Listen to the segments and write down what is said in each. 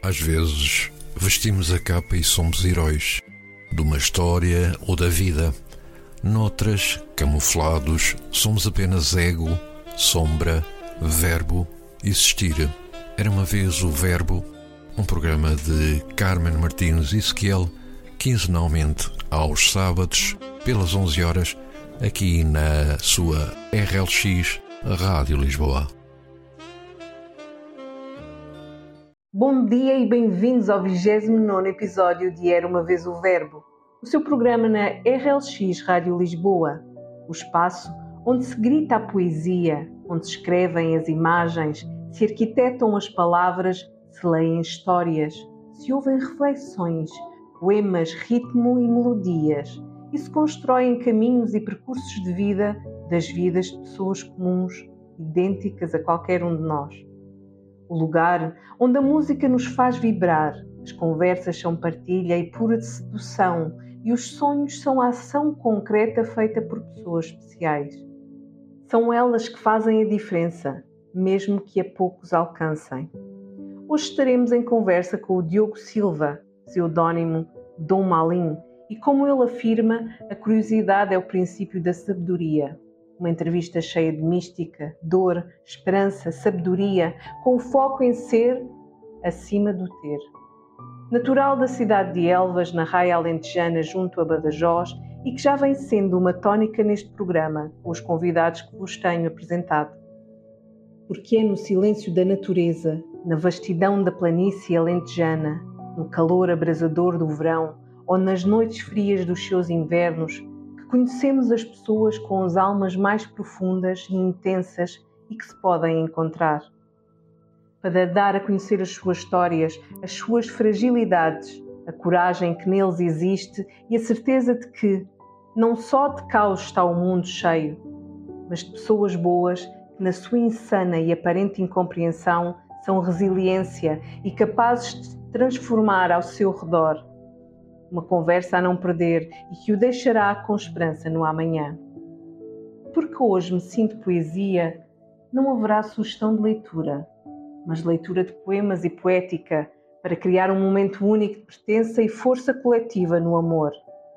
Às vezes, vestimos a capa e somos heróis de uma história ou da vida. Noutras, camuflados, somos apenas ego, sombra, verbo, existir. Era uma vez o Verbo, um programa de Carmen Martins e Ezequiel, quinzenalmente aos sábados, pelas 11 horas, aqui na sua RLX Rádio Lisboa. Bom dia e bem-vindos ao 29º episódio de Era uma vez o Verbo, o seu programa na RLX Rádio Lisboa, o espaço onde se grita a poesia, onde se escrevem as imagens, se arquitetam as palavras, se leem histórias, se ouvem reflexões, poemas, ritmo e melodias, e se constroem caminhos e percursos de vida das vidas de pessoas comuns, idênticas a qualquer um de nós. O lugar onde a música nos faz vibrar, as conversas são partilha e pura de sedução, e os sonhos são a ação concreta feita por pessoas especiais. São elas que fazem a diferença, mesmo que a poucos alcancem. Hoje estaremos em conversa com o Diogo Silva, pseudónimo Dom Malim, e como ele afirma, a curiosidade é o princípio da sabedoria. Uma entrevista cheia de mística, dor, esperança, sabedoria, com o foco em ser acima do ter. Natural da cidade de Elvas, na Raia Alentejana, junto a Badajoz, e que já vem sendo uma tónica neste programa, com os convidados que vos tenho apresentado. Porque é no silêncio da natureza, na vastidão da planície alentejana, no calor abrasador do verão, ou nas noites frias dos seus invernos, que conhecemos as pessoas com as almas mais profundas e intensas e que se podem encontrar. Para dar a conhecer as suas histórias, as suas fragilidades, a coragem que neles existe e a certeza de que não só de caos está o mundo cheio, mas de pessoas boas que na sua insana e aparente incompreensão são resiliência e capazes de transformar ao seu redor. Uma conversa a não perder e que o deixará com esperança no amanhã. Porque hoje me sinto poesia, não haverá sugestão de leitura, mas leitura de poemas e poética para criar um momento único de pertença e força coletiva no amor.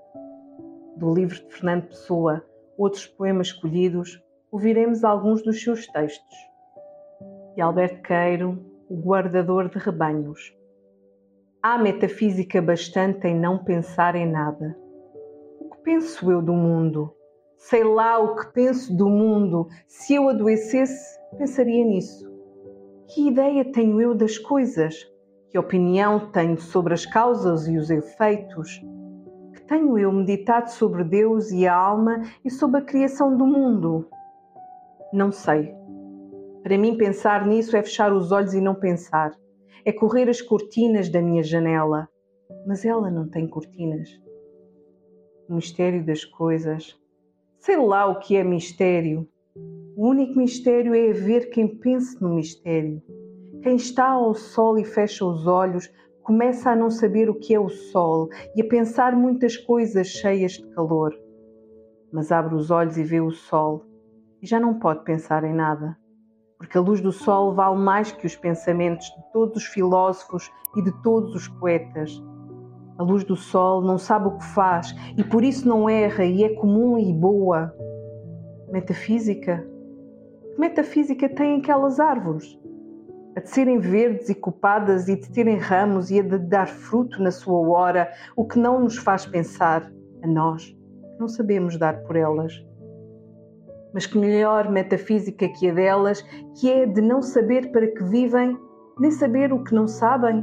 Do livro de Fernando Pessoa, outros poemas escolhidos, ouviremos alguns dos seus textos. De Alberto Queiro, o guardador de rebanhos. Há metafísica bastante em não pensar em nada. O que penso eu do mundo? Sei lá o que penso do mundo. Se eu adoecesse, pensaria nisso. Que ideia tenho eu das coisas? Que opinião tenho sobre as causas e os efeitos? Que tenho eu meditado sobre Deus e a alma e sobre a criação do mundo? Não sei. Para mim, pensar nisso é fechar os olhos e não pensar. É correr as cortinas da minha janela. Mas ela não tem cortinas. O mistério das coisas. Sei lá o que é mistério. O único mistério é haver quem pense no mistério. Quem está ao sol e fecha os olhos começa a não saber o que é o sol e a pensar muitas coisas cheias de calor. Mas abre os olhos e vê o sol e já não pode pensar em nada. Porque a luz do sol vale mais que os pensamentos de todos os filósofos e de todos os poetas. A luz do sol não sabe o que faz e por isso não erra e é comum e boa. Metafísica? Que metafísica têm aquelas árvores? A de serem verdes e copadas e de terem ramos e a de dar fruto na sua hora, o que não nos faz pensar, a nós, que não sabemos dar por elas. Mas que melhor metafísica que a delas, que é de não saber para que vivem, nem saber o que não sabem?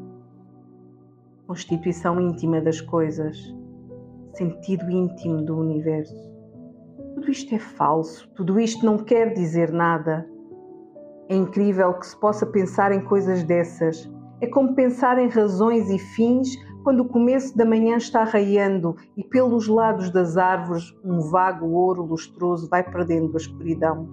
Constituição íntima das coisas, sentido íntimo do universo. Tudo isto é falso, tudo isto não quer dizer nada. É incrível que se possa pensar em coisas dessas. É como pensar em razões e fins quando o começo da manhã está raiando e pelos lados das árvores um vago ouro lustroso vai perdendo a escuridão.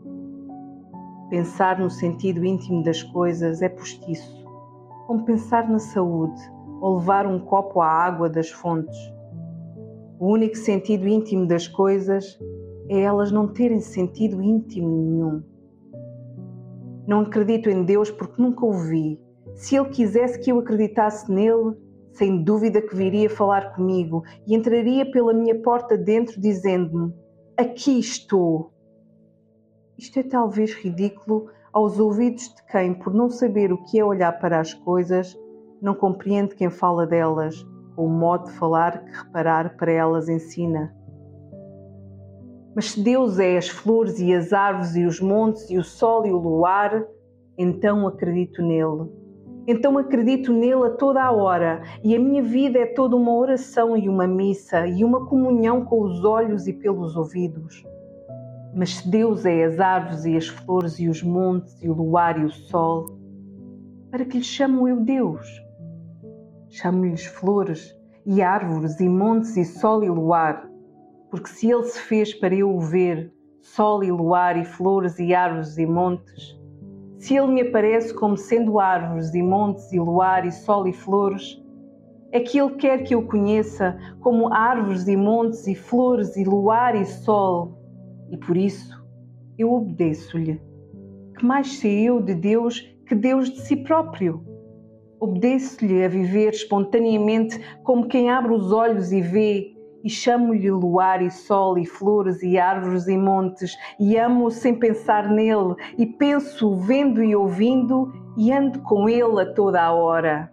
Pensar no sentido íntimo das coisas é postiço, como pensar na saúde ou levar um copo à água das fontes. O único sentido íntimo das coisas é elas não terem sentido íntimo nenhum. Não acredito em Deus porque nunca o vi. Se ele quisesse que eu acreditasse nele, sem dúvida que viria falar comigo e entraria pela minha porta dentro dizendo-me: aqui estou. Isto é talvez ridículo aos ouvidos de quem, por não saber o que é olhar para as coisas, não compreende quem fala delas, ou o modo de falar que reparar para elas ensina. Mas se Deus é as flores e as árvores e os montes e o sol e o luar, então acredito nele. Então acredito nele a toda a hora, e a minha vida é toda uma oração e uma missa e uma comunhão com os olhos e pelos ouvidos. Mas se Deus é as árvores e as flores e os montes e o luar e o sol, para que lhe chamo eu Deus? Chamo-lhes flores e árvores e montes e sol e luar, porque se ele se fez para eu o ver, sol e luar e flores e árvores e montes, se ele me aparece como sendo árvores e montes e luar e sol e flores, é que ele quer que eu conheça como árvores e montes e flores e luar e sol, e por isso eu obedeço-lhe. Que mais sei eu de Deus que Deus de si próprio? Obedeço-lhe a viver espontaneamente como quem abre os olhos e vê, e chamo-lhe luar e sol e flores e árvores e montes, e amo-o sem pensar nele, e penso vendo e ouvindo, e ando com ele a toda a hora.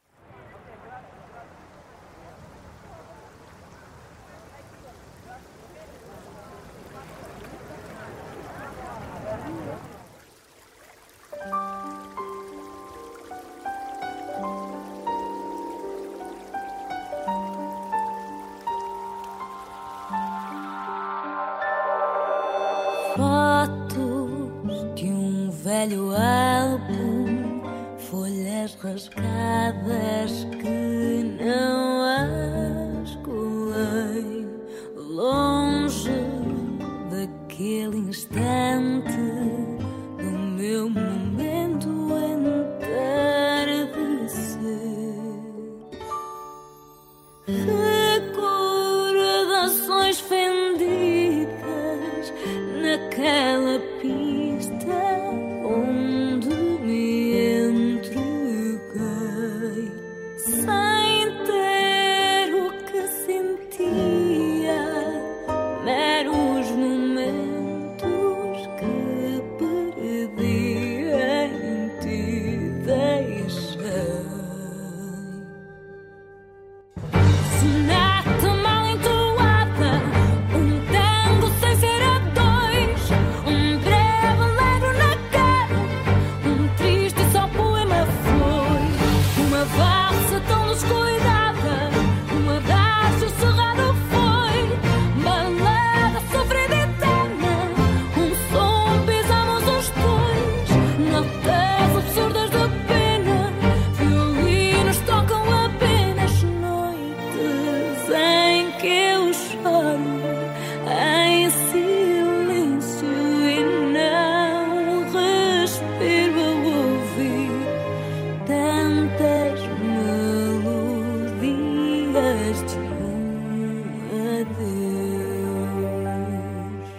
Fotos de um velho álbum, folhas rasgadas que não as colei, longe daquele instante do meu momento entardecer. Recordações fendidas naquela pista onde me entreguei, sem ter o que sentia, meros momentos que perdi em ti deixei. Sonata mal entoada, tango sem ser a dois, breve alegro na cara, triste só poema foi, uma valsa tão descuidada, adágio cerrado foi, balada sofrida eterna, som pisamos os dois, notas absurdas de pena, violinos tocam apenas noites em que eu choro em silêncio e não respiro ao ouvir tantas melodias de adeus.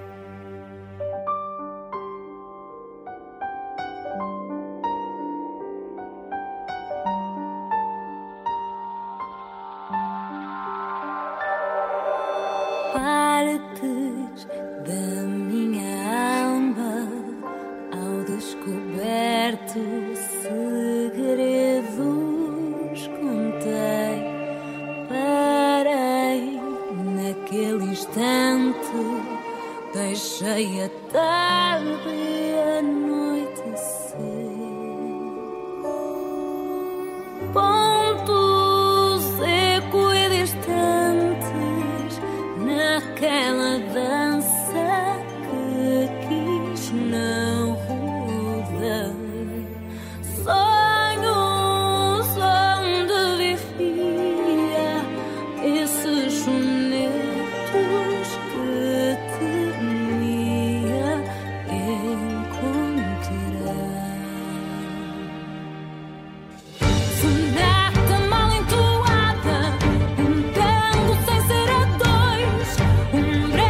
Partes da minha alma ao descoberto, segredos contei, parei naquele instante, deixei a tarde e anoitecer. Pontos equidistantes naquela dança que quis não rodar. Sonhos onde vivia esses sonetos que temia encontrar. Sonata mal entoada, tango sem ser a dois,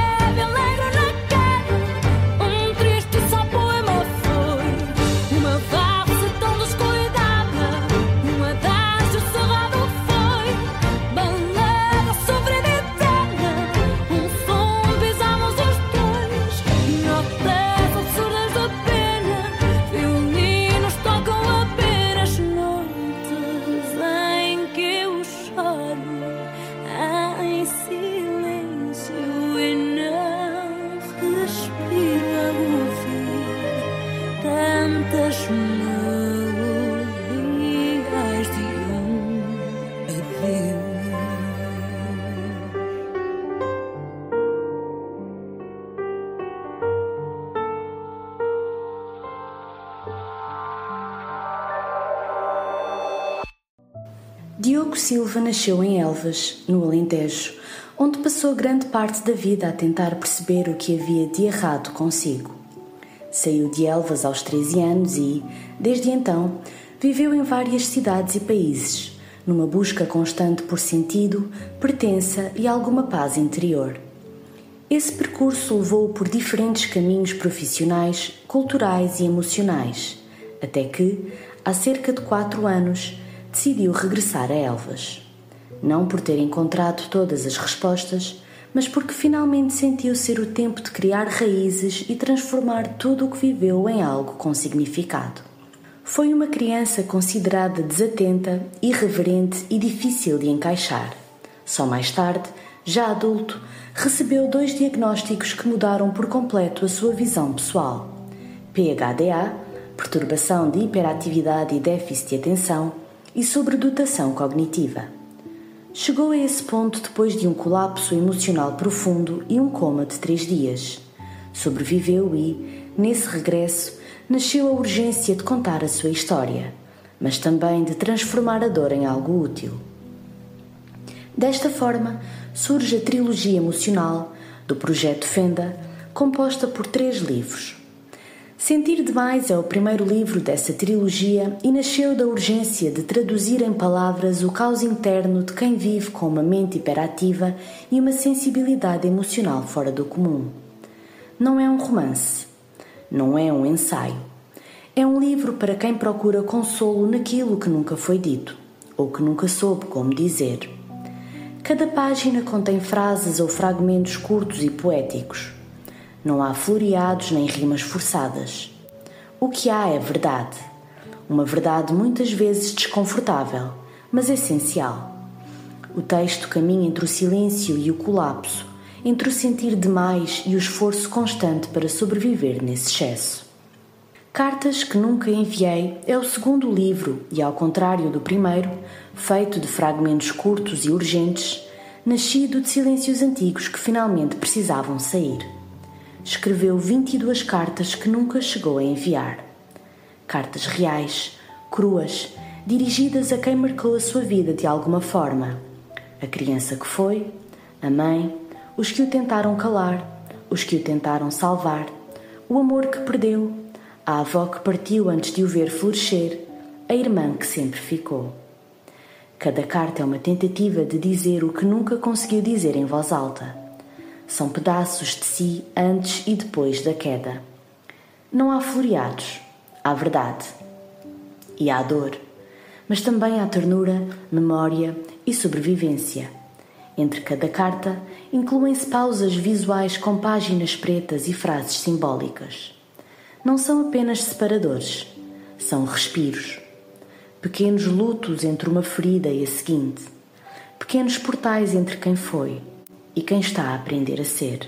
Diogo Silva nasceu em Elvas, no Alentejo, onde passou grande parte da vida a tentar perceber o que havia de errado consigo. Saiu de Elvas aos 13 anos e, desde então, viveu em várias cidades e países, numa busca constante por sentido, pertença e alguma paz interior. Esse percurso levou-o por diferentes caminhos profissionais, culturais e emocionais, até que, há cerca de 4 anos, decidiu regressar a Elvas. Não por ter encontrado todas as respostas, mas porque finalmente sentiu ser o tempo de criar raízes e transformar tudo o que viveu em algo com significado. Foi uma criança considerada desatenta, irreverente e difícil de encaixar. Só mais tarde, já adulto, recebeu 2 diagnósticos que mudaram por completo a sua visão pessoal: PHDA, perturbação de hiperatividade e déficit de atenção, e sobredotação cognitiva. Chegou a esse ponto depois de um colapso emocional profundo e um coma de 3 dias. Sobreviveu e, nesse regresso, nasceu a urgência de contar a sua história, mas também de transformar a dor em algo útil. Desta forma, surge a trilogia emocional do Projeto Fenda, composta por 3 livros. Sentir Demais é o primeiro livro dessa trilogia e nasceu da urgência de traduzir em palavras o caos interno de quem vive com uma mente hiperativa e uma sensibilidade emocional fora do comum. Não é um romance, não é um ensaio. É um livro para quem procura consolo naquilo que nunca foi dito, ou que nunca soube como dizer. Cada página contém frases ou fragmentos curtos e poéticos. Não há floreados nem rimas forçadas. O que há é verdade. Uma verdade muitas vezes desconfortável, mas essencial. O texto caminha entre o silêncio e o colapso, entre o sentir demais e o esforço constante para sobreviver nesse excesso. Cartas que Nunca Enviei é o segundo livro e, ao contrário do primeiro, feito de fragmentos curtos e urgentes, nascido de silêncios antigos que finalmente precisavam sair. Escreveu 22 cartas que nunca chegou a enviar. Cartas reais, cruas, dirigidas a quem marcou a sua vida de alguma forma. A criança que foi, a mãe, os que o tentaram calar, os que o tentaram salvar, o amor que perdeu, a avó que partiu antes de o ver florescer, a irmã que sempre ficou. Cada carta é uma tentativa de dizer o que nunca conseguiu dizer em voz alta. São pedaços de si antes e depois da queda. Não há floreados, há verdade. E há dor, mas também há ternura, memória e sobrevivência. Entre cada carta, incluem-se pausas visuais com páginas pretas e frases simbólicas. Não são apenas separadores, são respiros. Pequenos lutos entre uma ferida e a seguinte. Pequenos portais entre quem foi e quem está a aprender a ser.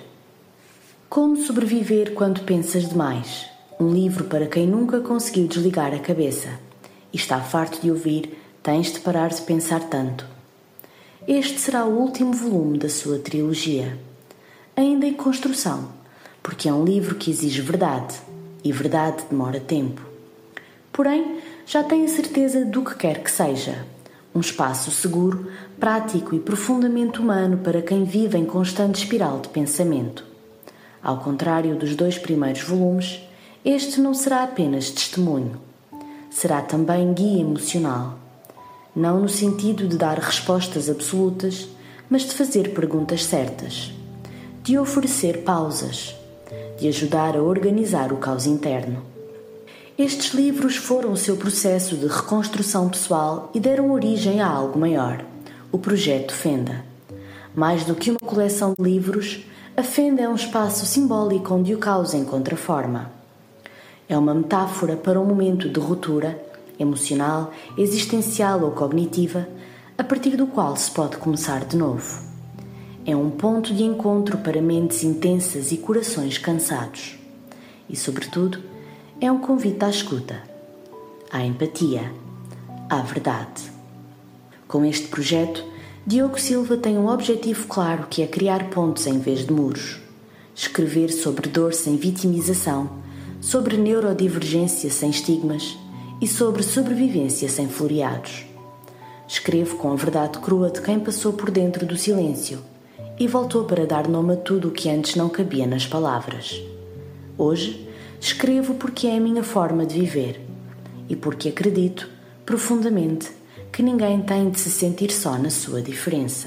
Como sobreviver quando pensas demais? Um livro para quem nunca conseguiu desligar a cabeça e está farto de ouvir "tens de parar de pensar tanto". Este será o último volume da sua trilogia. Ainda em construção, porque é um livro que exige verdade, e verdade demora tempo. Porém, já tenho a certeza do que quer que seja. Um espaço seguro, prático e profundamente humano para quem vive em constante espiral de pensamento. Ao contrário dos 2 primeiros volumes, este não será apenas testemunho. Será também guia emocional. Não no sentido de dar respostas absolutas, mas de fazer perguntas certas. De oferecer pausas. De ajudar a organizar o caos interno. Estes livros foram o seu processo de reconstrução pessoal e deram origem a algo maior, o Projeto Fenda. Mais do que uma coleção de livros, a Fenda é um espaço simbólico onde o caos encontra forma. É uma metáfora para um momento de ruptura, emocional, existencial ou cognitiva, a partir do qual se pode começar de novo. É um ponto de encontro para mentes intensas e corações cansados. E, sobretudo, é um convite à escuta, à empatia, à verdade. Com este projeto, Diogo Silva tem um objetivo claro que é criar pontos em vez de muros. Escrever sobre dor sem vitimização, sobre neurodivergência sem estigmas e sobre sobrevivência sem floreados. Escrevo com a verdade crua de quem passou por dentro do silêncio e voltou para dar nome a tudo o que antes não cabia nas palavras. Hoje, escrevo porque é a minha forma de viver e porque acredito, profundamente, que ninguém tem de se sentir só na sua diferença.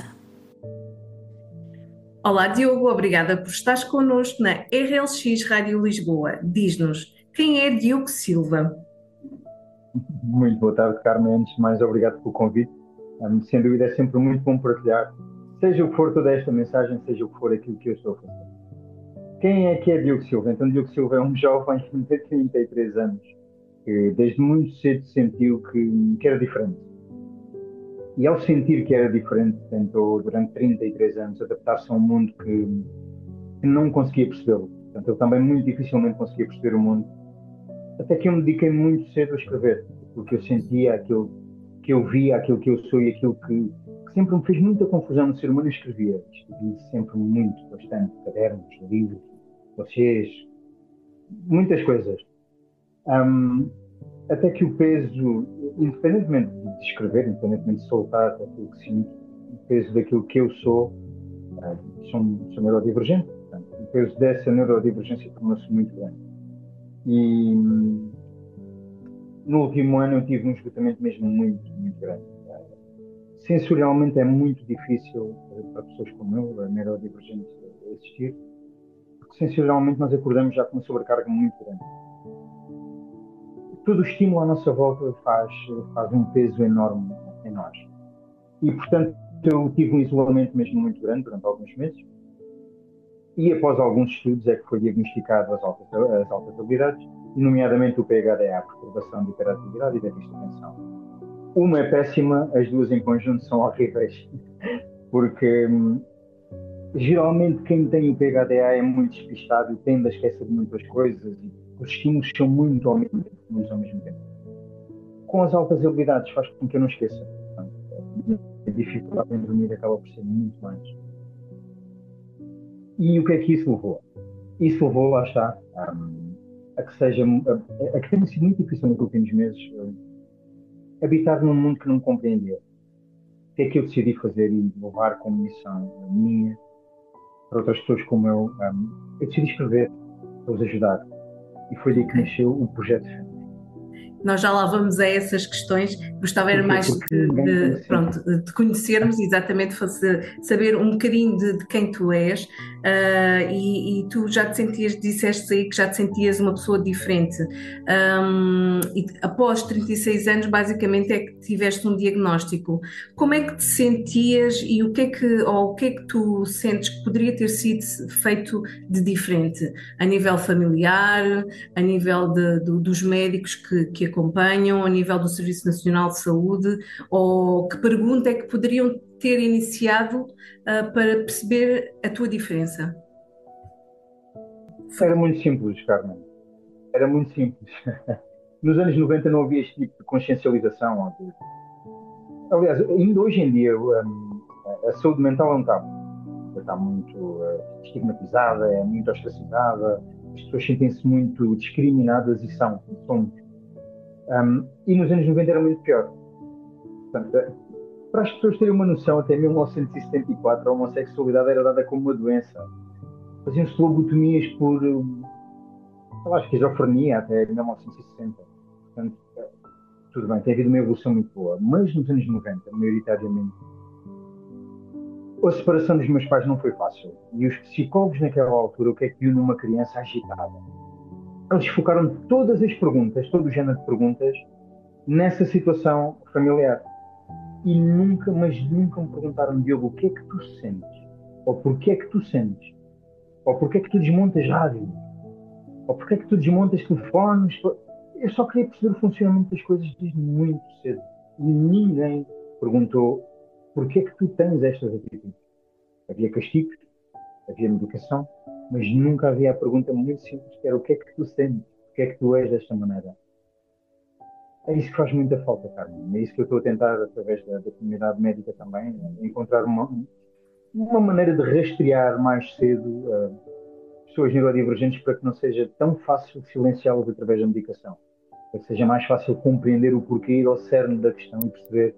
Olá, Diogo, obrigada por estares connosco na RLX Rádio Lisboa. Diz-nos, quem é Diogo Silva? Muito boa tarde, Carmen. Antes de mais, obrigado pelo convite. Sem dúvida, é sempre muito bom partilhar, seja o que for toda esta mensagem, seja o que for aquilo que eu estou a fazer. Quem é que é Diogo Silva? Então, Diogo Silva é um jovem de 33 anos que desde muito cedo sentiu que era diferente. E ao sentir que era diferente, tentou durante 33 anos adaptar-se a um mundo que não conseguia percebê-lo. Portanto, ele também muito dificilmente conseguia perceber o mundo. Até que eu me dediquei muito cedo a escrever, porque eu sentia aquilo que eu via, aquilo que eu sou e aquilo que sempre me fez muita confusão no ser humano. Eu escrevi sempre muito, bastante, cadernos, livros, dossiês, muitas coisas. Até que o peso, independentemente de escrever, independentemente de soltar aquilo que sinto, o peso daquilo que eu sou neurodivergente. Portanto, o peso dessa neurodivergência tornou-se muito grande. E no último ano eu tive um esgotamento mesmo muito, muito grande. Sensorialmente é muito difícil para pessoas como eu, a neurodivergente, existir, porque sensorialmente nós acordamos já com uma sobrecarga muito grande. Todo o estímulo à nossa volta faz um peso enorme em nós. E, portanto, eu tive um isolamento mesmo muito grande durante alguns meses. E após alguns estudos é que foi diagnosticado as altas habilidades, e nomeadamente o PHDA, perturbação de hiperatividade e déficit de atenção. Uma é péssima, as duas em conjunto são horríveis, porque geralmente quem tem o PHDA é muito despistado e tende a esquecer de muitas coisas, e os estímulos são muito ao mesmo tempo. Com as altas habilidades faz com que eu não esqueça. Portanto, a dificuldade em dormir acaba por ser muito mais. E o que é que isso levou? Isso levou, lá está, a que tenha sido muito difícil nos últimos meses habitar num mundo que não me compreendia. O que é que eu decidi fazer e levar como missão minha para outras pessoas como eu? Eu decidi escrever para os ajudar. E foi daí que nasceu o Projeto Fênix. Nós já lá vamos a essas questões. Gostava era mais de conhecermos, exatamente, saber um bocadinho de quem tu és, e tu já te sentias, disseste aí que já te sentias uma pessoa diferente, e após 36 anos basicamente é que tiveste um diagnóstico. Como é que te sentias e o que é que tu sentes que poderia ter sido feito de diferente a nível familiar, a nível dos médicos que acompanham, a nível do Serviço Nacional de Saúde, ou que pergunta é que poderiam ter iniciado para perceber a tua diferença? Era muito simples, Carmen. Era muito simples. Nos anos 90 não havia este tipo de consciencialização. Aliás, ainda hoje em dia a saúde mental é um tabu. Está muito estigmatizada, é muito ostracizada, as pessoas sentem-se muito discriminadas e somos. E nos anos 90 era muito pior. Portanto, para as pessoas terem uma noção, até 1974 a homossexualidade era dada como uma doença. Faziam-se lobotomias por esquizofrenia até 1960. Portanto, tudo bem, tem havido uma evolução muito boa. Mas nos anos 90, maioritariamente, a separação dos meus pais não foi fácil. E os psicólogos naquela altura, o que é que viu numa criança agitada? Eles focaram todas as perguntas, todo o género de perguntas, nessa situação familiar. E nunca me perguntaram, Diogo, o que é que tu sentes? Ou porquê é que tu sentes? Ou porquê é que tu desmontas rádio? Ou porquê é que tu desmontas telefones? Eu só queria perceber o funcionamento das coisas desde muito cedo. E ninguém perguntou porquê é que tu tens estas atitudes. Havia castigos, havia medicação, mas nunca havia a pergunta muito simples, que era o que é que tu sentes? Porquê é que tu és desta maneira? É isso que faz muita falta, Carmen. É isso que eu estou a tentar, através da comunidade médica também, encontrar uma maneira de rastrear mais cedo pessoas neurodivergentes para que não seja tão fácil silenciá-las através da medicação. Para que seja mais fácil compreender o porquê e o cerne da questão e perceber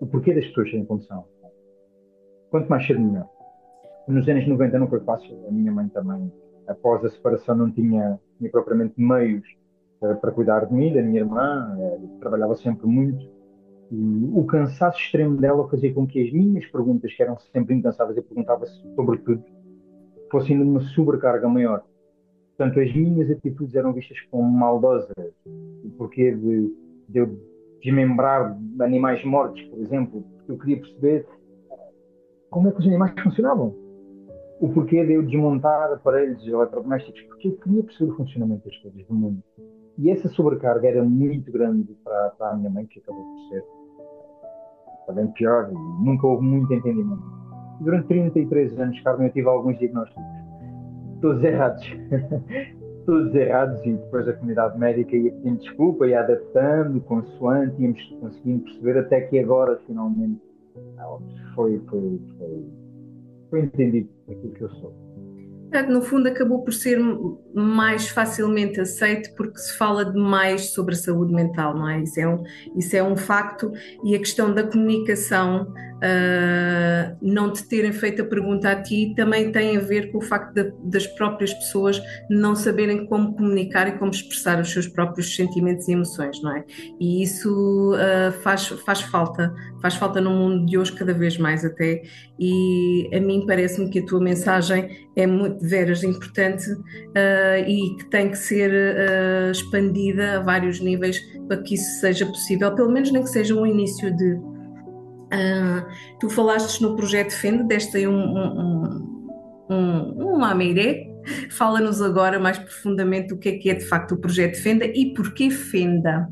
o porquê das pessoas terem como são. Quanto mais cedo, melhor. Nos anos 90 não foi fácil, a minha mãe também, após a separação, não tinha propriamente meios para cuidar de mim, da minha irmã, trabalhava sempre muito, e o cansaço extremo dela fazia com que as minhas perguntas, que eram sempre incansáveis, eu perguntava sobre tudo, fossem de uma sobrecarga maior. Portanto, as minhas atitudes eram vistas como maldosas. O porquê de eu desmembrar animais mortos, por exemplo, porque eu queria perceber como é que os animais funcionavam. O porquê de eu desmontar aparelhos eletrodomésticos, porque eu queria perceber o funcionamento das coisas do mundo. E essa sobrecarga era muito grande para a minha mãe, que acabou por ser bem pior, e nunca houve muito entendimento. Durante 33 anos, Carmen, eu tive alguns diagnósticos, todos errados. Todos errados, e depois a comunidade médica ia pedindo desculpa, ia adaptando, consoante, íamos conseguindo perceber, até que agora, finalmente, foi entendido aquilo que eu sou. No fundo, acabou por ser mais facilmente aceito porque se fala demais sobre a saúde mental, não é? Isso é um facto, e a questão da comunicação, não te terem feito a pergunta a ti, também tem a ver com o facto das próprias pessoas não saberem como comunicar e como expressar os seus próprios sentimentos e emoções, não é? E isso faz falta no mundo de hoje cada vez mais até, e a mim parece-me que a tua mensagem é muito de veras importante, e que tem que ser expandida a vários níveis para que isso seja possível, pelo menos nem que seja um início de... tu falaste no projeto Fenda, deste aí um lamiré. Fala-nos agora mais profundamente o que é de facto o projeto Fenda e porquê Fenda.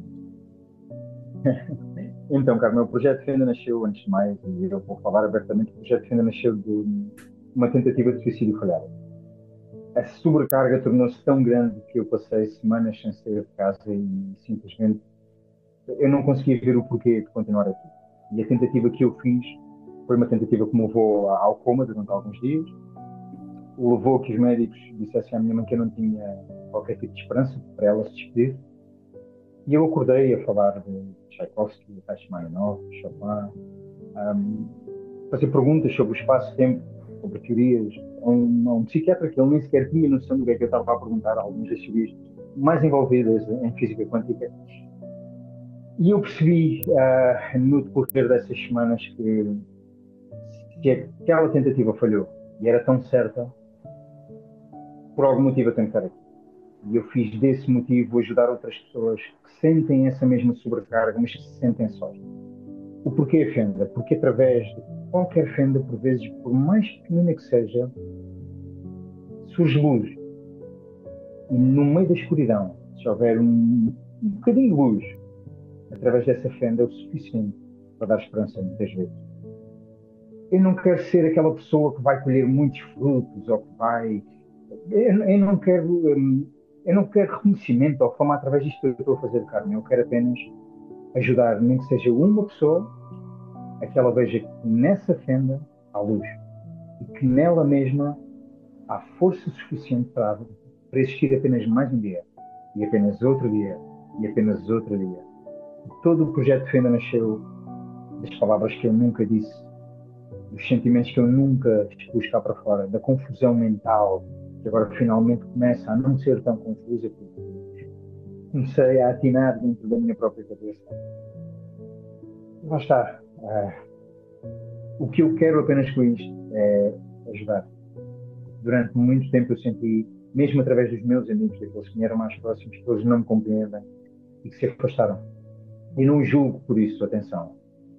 Então, Carmen, o projeto Fenda nasceu, antes de mais, e eu vou falar abertamente, o projeto Fenda nasceu de uma tentativa de suicídio falhada. A sobrecarga tornou-se tão grande que eu passei semanas sem sair de casa e simplesmente eu não conseguia ver o porquê de continuar aqui. E a tentativa que eu fiz foi uma tentativa que me levou ao coma durante alguns dias, levou a que os médicos dissessem à minha mãe que eu não tinha qualquer tipo de esperança para ela se despedir. E eu acordei a falar de Tchaikovsky, Rachmaninoff, Chopin, fazer perguntas sobre o espaço-tempo, sobre teorias, a um psiquiatra que ele nem sequer tinha noção do que é que eu estava a perguntar, algumas das teorias mais envolvidas em física quântica. E eu percebi, no decorrer dessas semanas, que aquela tentativa falhou, e era tão certa, por algum motivo eu tenho que estar aqui. E eu fiz desse motivo ajudar outras pessoas que sentem essa mesma sobrecarga, mas que se sentem sós. O porquê a Fenda? Porque através de qualquer fenda, por vezes, por mais pequenina que seja, surge luz. E no meio da escuridão, se houver um bocadinho de luz, através dessa fenda é o suficiente para dar esperança muitas vezes. Eu não quero ser aquela pessoa que vai colher muitos frutos, ou que vai... Eu não quero reconhecimento ou fama através disto que eu estou a fazer, Carmen. Eu quero apenas ajudar, nem que seja uma pessoa, a que ela veja que nessa fenda há luz. E que nela mesma há força suficiente para existir apenas mais um dia. E apenas outro dia. E apenas outro dia. E todo o projeto Fenda nasceu das palavras que eu nunca disse, dos sentimentos que eu nunca expus cá para fora, da confusão mental, que agora finalmente começa a não ser tão confusa, porque comecei a atinar dentro da minha própria cabeça. Lá está. O que eu quero apenas com isto é ajudar. Durante muito tempo eu senti, mesmo através dos meus amigos, daqueles que me eram mais próximos, que eles não me compreendem e que se afastaram. E não julgo por isso, atenção.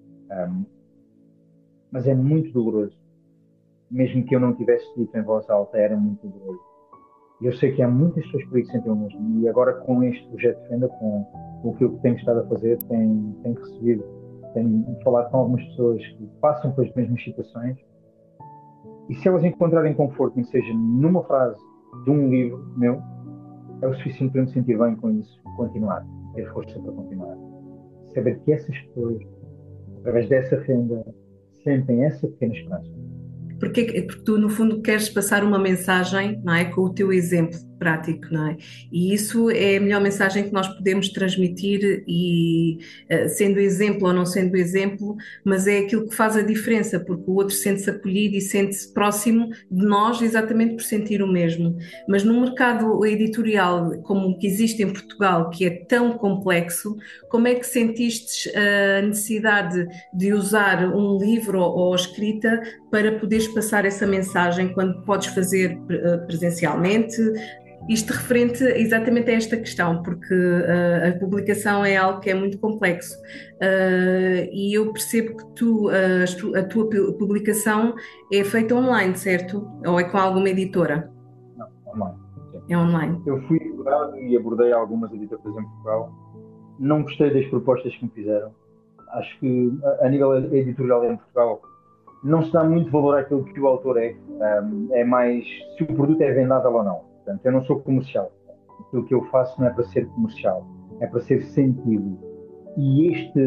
Mas é muito doloroso. Mesmo que eu não tivesse dito em voz alta, era muito doloroso. E eu sei que há muitas pessoas por aí que sentem o mesmo. E agora com este projeto Fenda, com o que eu tenho estado a fazer, tenho recebido, tenho falado com algumas pessoas que passam pelas mesmas situações. E se elas encontrarem conforto, nem seja numa frase de um livro meu, é o suficiente para me sentir bem com isso, continuar, ter força para continuar. Saber que essas pessoas, através dessa fenda, sentem essa pequena esperança. Porque tu, no fundo, queres passar uma mensagem, não é? Com o teu exemplo, prático, não é? E isso é a melhor mensagem que nós podemos transmitir e sendo exemplo ou não sendo exemplo, mas é aquilo que faz a diferença, porque o outro sente-se acolhido e sente-se próximo de nós exatamente por sentir o mesmo. Mas num mercado editorial como o que existe em Portugal, que é tão complexo, como é que sentiste a necessidade de usar um livro ou escrita para poderes passar essa mensagem quando podes fazer presencialmente? Isto referente exatamente a esta questão, porque a publicação é algo que é muito complexo. E eu percebo que a tua publicação é feita online, certo? Ou é com alguma editora? Não, online. Sim. É online. Eu fui abordado e abordei algumas editoras em Portugal. Não gostei das propostas que me fizeram. Acho que a nível editorial em Portugal não se dá muito valor àquilo que o autor é. É mais se o produto é vendável ou não. Portanto, eu não sou comercial. Aquilo que eu faço não é para ser comercial, é para ser sentido. E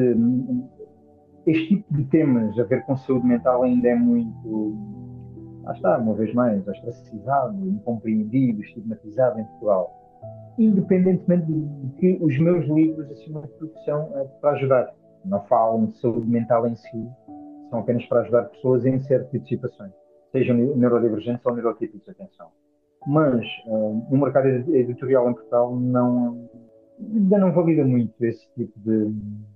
este tipo de temas a ver com saúde mental ainda é muito, lá está, uma vez mais, ostracizado, incompreendido, estigmatizado em Portugal. Independentemente de que os meus livros, acima de tudo, são para ajudar. Não falam de saúde mental em si, são apenas para ajudar pessoas em certo tipo de situações, sejam neurodivergentes ou neurotípicos, atenção. Mas o mercado editorial em Portugal ainda não valida muito esse tipo de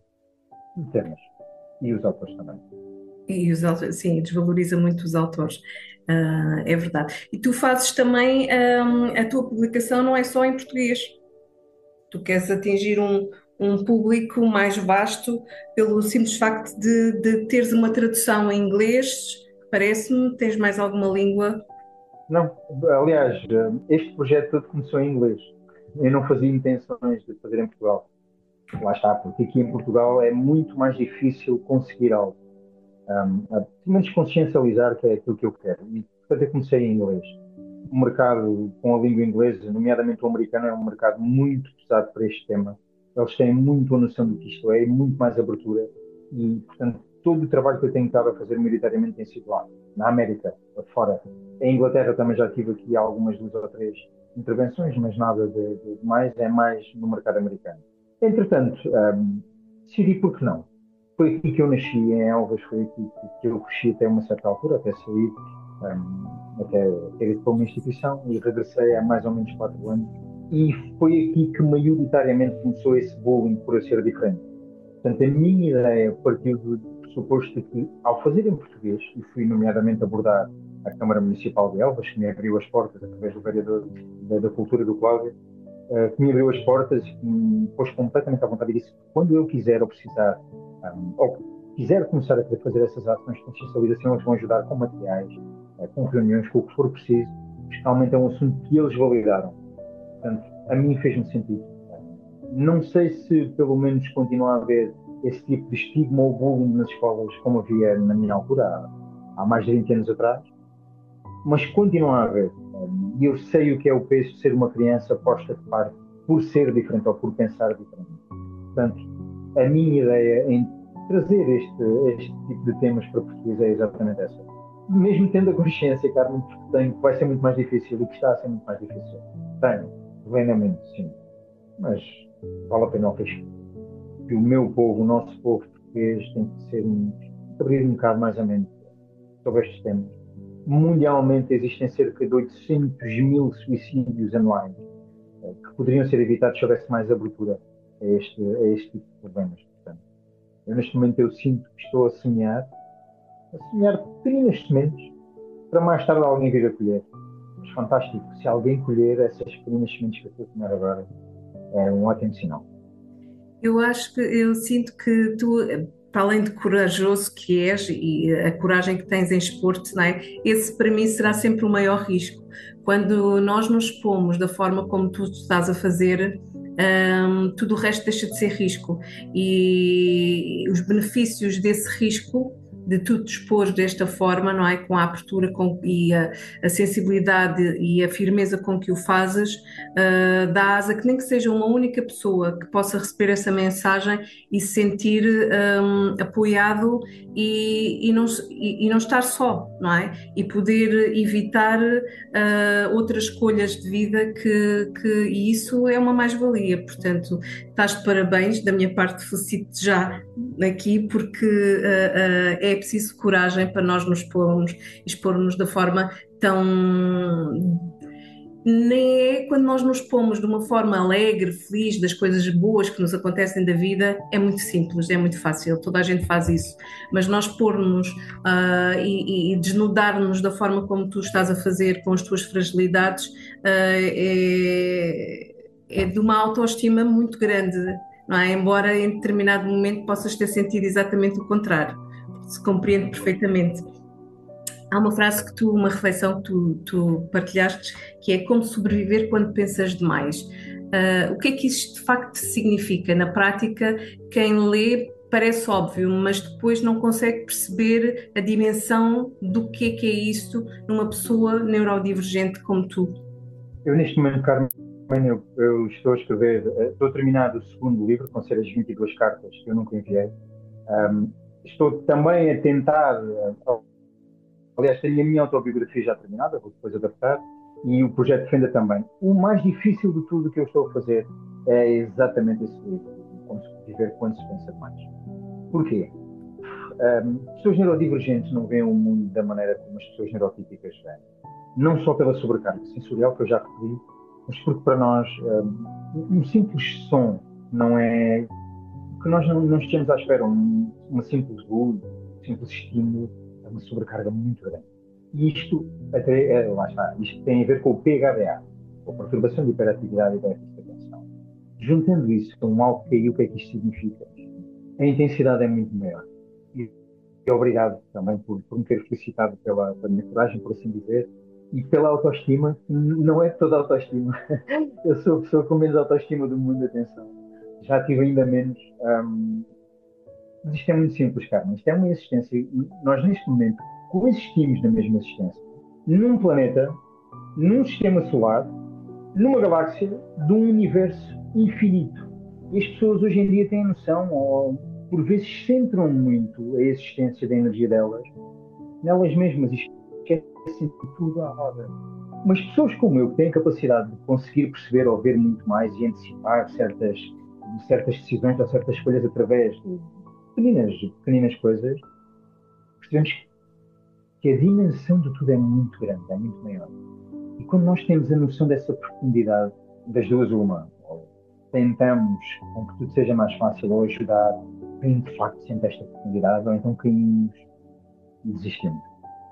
temas. E os autores também. E os autores, sim, desvaloriza muito os autores. É verdade. E tu fazes também, a tua publicação não é só em português. Tu queres atingir um público mais vasto pelo simples facto de teres uma tradução em inglês, parece-me. Tens mais alguma língua? Não, aliás, este projeto todo começou em inglês. Eu não fazia intenções de fazer em Portugal. Lá está, porque aqui em Portugal é muito mais difícil conseguir algo. Pelo menos consciencializar que é aquilo que eu quero. E, portanto, eu comecei em inglês. O mercado com a língua inglesa, nomeadamente o americano, é um mercado muito pesado para este tema. Eles têm muito a noção do que isto é, muito mais abertura. E, portanto, todo o trabalho que eu tenho estado a fazer maioritariamente tem sido lá, na América, fora. Em Inglaterra também já tive aqui algumas 2 ou 3 intervenções, mas nada de mais, é mais no mercado americano. Entretanto, decidi por que não. Foi aqui que eu nasci, em Elvas, foi aqui que eu cresci até uma certa altura, até sair, até ir para uma instituição, e regressei há mais ou menos 4 anos. E foi aqui que maioritariamente começou esse bullying por eu ser diferente. Portanto, a minha ideia partiu do pressuposto de que, ao fazer em português, e fui nomeadamente abordar a Câmara Municipal de Elvas, que me abriu as portas através do vereador da Cultura, do Cláudio, que me abriu as portas e que me pôs completamente à vontade e disse que quando eu quiser ou precisar, ou quiser começar a querer fazer essas ações de consciencialização, eles vão ajudar com materiais, com reuniões, com o que for preciso, porque realmente é um assunto que eles validaram. Portanto, a mim fez-me sentido. Não sei se pelo menos continua a haver esse tipo de estigma ou bullying nas escolas como havia na minha altura, há mais de 20 anos atrás, mas continua a haver. E eu sei o que é o peso de ser uma criança posta de parte por ser diferente ou por pensar diferente. Portanto, a minha ideia em trazer este tipo de temas para português é exatamente essa. Mesmo tendo a consciência, Carmen, que vai ser muito mais difícil e que está a ser muito mais difícil. Tenho, plenamente, sim. Mas vale a pena o risco. Que o meu povo, o nosso povo português, tem que abrir um bocado mais a mente sobre estes temas. Mundialmente existem cerca de 800.000 suicídios anuais que poderiam ser evitados se houvesse mais abertura a este tipo de problemas. Portanto, neste momento eu sinto que estou a semear pequenas sementes para mais tarde alguém vir a colher. Mas fantástico, se alguém colher essas pequenas sementes que eu estou a semear agora, é um ótimo sinal. Eu sinto que tu, para além de corajoso que és e a coragem que tens em expor-te, não é? Esse para mim será sempre o maior risco. Quando nós nos expomos da forma como tu estás a fazer, tudo o resto deixa de ser risco. E os benefícios desse risco de tu te expor desta forma, não é? Com a abertura e a sensibilidade e a firmeza com que o fazes, dá asa que nem que seja uma única pessoa que possa receber essa mensagem e se sentir apoiado e não estar só, não é? E poder evitar outras escolhas de vida e isso é uma mais-valia. Portanto, estás de parabéns, da minha parte felicito-te já aqui, porque é preciso coragem para nós nos expormos da forma tão... Nem é quando nós nos pomos de uma forma alegre, feliz, das coisas boas que nos acontecem da vida, é muito simples, é muito fácil, toda a gente faz isso, mas nós pormos e desnudar-nos da forma como tu estás a fazer com as tuas fragilidades é de uma autoestima muito grande, não é? Embora em determinado momento possas ter sentido exatamente o contrário, se compreende perfeitamente. Há uma frase uma reflexão que tu partilhaste, que é como sobreviver quando pensas demais. O que é que isso de facto significa? Na prática, quem lê parece óbvio, mas depois não consegue perceber a dimensão do que é isso numa pessoa neurodivergente como tu. Eu neste momento, Carmen, eu estou a escrever, estou a terminar o segundo livro, com ser as 22 cartas que eu nunca enviei. Estou também a tentar... Aliás, tenho a minha autobiografia já terminada, vou depois adaptar, e o projeto Fenda também. O mais difícil de tudo que eu estou a fazer é exatamente esse livro, como se viver quando se pensa demais. Porquê? Pessoas neurodivergentes não veem o mundo da maneira como as pessoas neurotípicas veem. Não só pela sobrecarga sensorial, que eu já referi, mas porque para nós um simples som não é... que nós não estejamos à espera, uma simples luz, um simples estímulo, uma sobrecarga muito grande. E isto, lá está, isto tem a ver com o PHDA, com a perturbação de hiperatividade e déficit de atenção. Juntando isso com o mal que caiu, o que é que isto significa? A intensidade é muito maior. E obrigado também por me ter felicitado pela minha coragem, por assim dizer, e pela autoestima. Não é toda a autoestima. Eu sou a pessoa com menos autoestima do mundo, atenção. Já tive ainda menos... Mas isto é muito simples, Carmen. Isto é uma existência. Nós, neste momento, coexistimos na mesma existência. Num planeta, num sistema solar, numa galáxia, de um universo infinito. E as pessoas hoje em dia têm noção, ou por vezes centram muito a existência da energia delas, nelas mesmas. Isto é assim tudo à roda. Mas pessoas como eu, que têm a capacidade de conseguir perceber ou ver muito mais e antecipar certas decisões ou certas escolhas através de pequeninas coisas, percebemos que a dimensão de tudo é muito grande, é muito maior. E quando nós temos a noção dessa profundidade, das duas uma, ou tentamos com que tudo seja mais fácil ou ajudar quem de facto sente esta profundidade, ou então caímos e desistimos.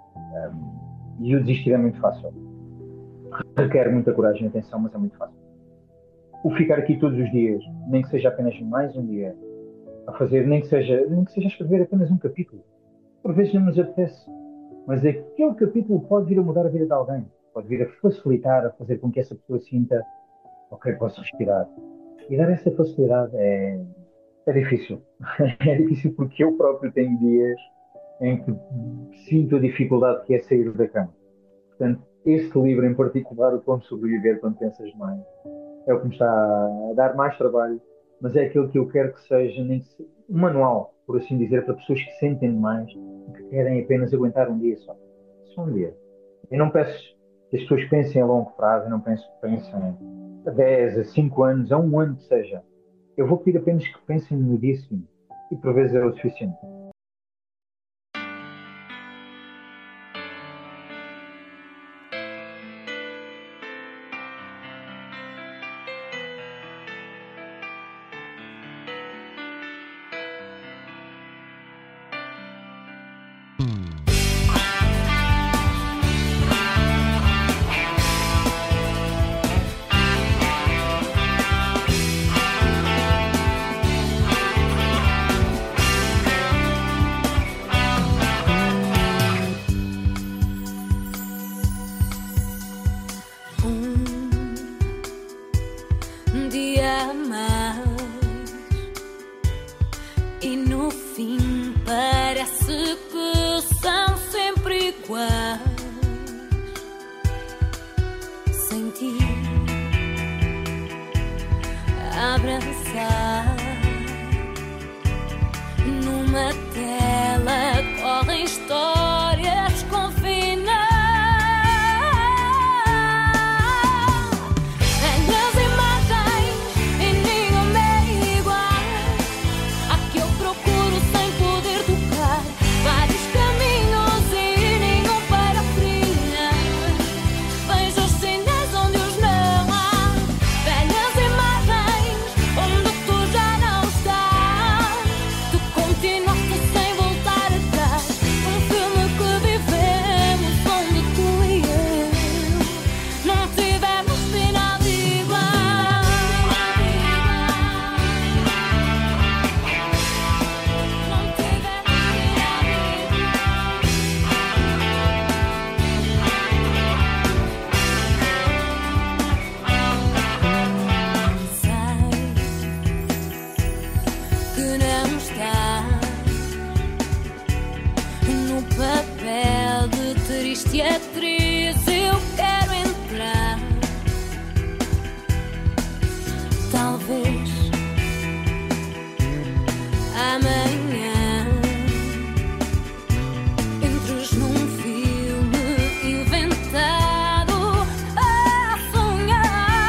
E o desistir é muito fácil. Requer muita coragem e atenção, mas é muito fácil. O ficar aqui todos os dias, nem que seja apenas mais um dia, a fazer, nem que seja a escrever apenas um capítulo. Por vezes não nos apetece, mas aquele capítulo pode vir a mudar a vida de alguém, pode vir a facilitar, a fazer com que essa pessoa sinta, ok, posso respirar. E dar essa facilidade é difícil. É difícil porque eu próprio tenho dias em que sinto a dificuldade que é sair da cama. Portanto, este livro em particular, o Como Sobreviver Quando Pensas Demais, é o que me está a dar mais trabalho, mas é aquilo que eu quero que seja um manual, por assim dizer, para pessoas que sentem demais e que querem apenas aguentar um dia só. Só um dia. Eu não peço que as pessoas pensem a longo prazo, eu não penso que pensem a 10, a 5 anos, a 1 ano que seja. Eu vou pedir apenas que pensem no dia seguinte. E por vezes é o suficiente. na tela correm histórias com final. Velhas imagens e nenhuma é igual a que eu procuro sem poder tocar. Vários caminhos e nenhum para trilhar. Vejo os sinais onde os não há. Velhas imagens onde tu já não estás. Tu continuaste sem voltar atrás. Um filme que vivemos onde tu e eu não tivemos final igual. Não tivemos final igual. Sei que não está no papel de triste atriz. Eu quero entrar, talvez amanhã entres num filme inventado a sonhar.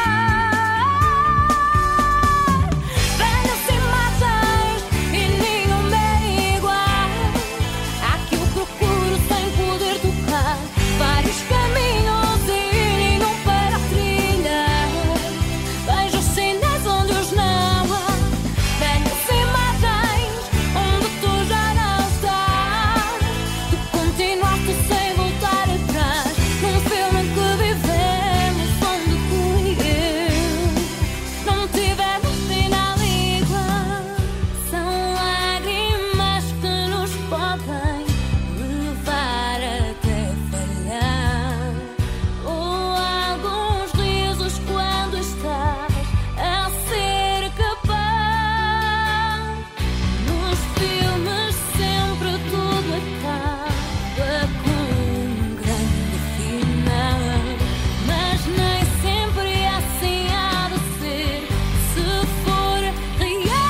Velhas imagens e nenhuma é igual à que eu procuro sem poder tocar. Vários caminhos e nenhum para trilhar. Vejo sinais onde os não há. Velhas imagens onde tu já não estás. Tu continuaste sem voltar atrás. Num filme que vivemos onde tu e eu não tivemos final igual. São lágrimas que nos podem levar até falhar. Ou alguns risos quando estás a ser capaz. Nos filmes sempre tudo acaba com um grande final. Mas nem sempre assim há de ser, se for real.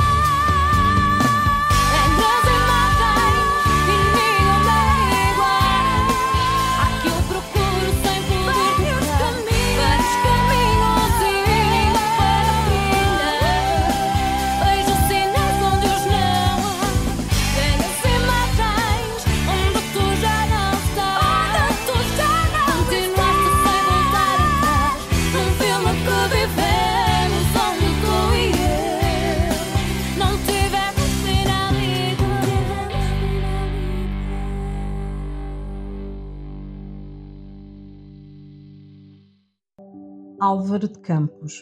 Velhas imagens e nenhuma é igual à que eu procuro sem poder tocar. Vários caminhos e nenhum para trilhar. Vejo sinais onde os não há. Velhas imagens onde tu já não estás. Continuaste sem voltar atrás. Num filme que vivemos onde tu e eu não tivemos final igual. Álvaro de Campos.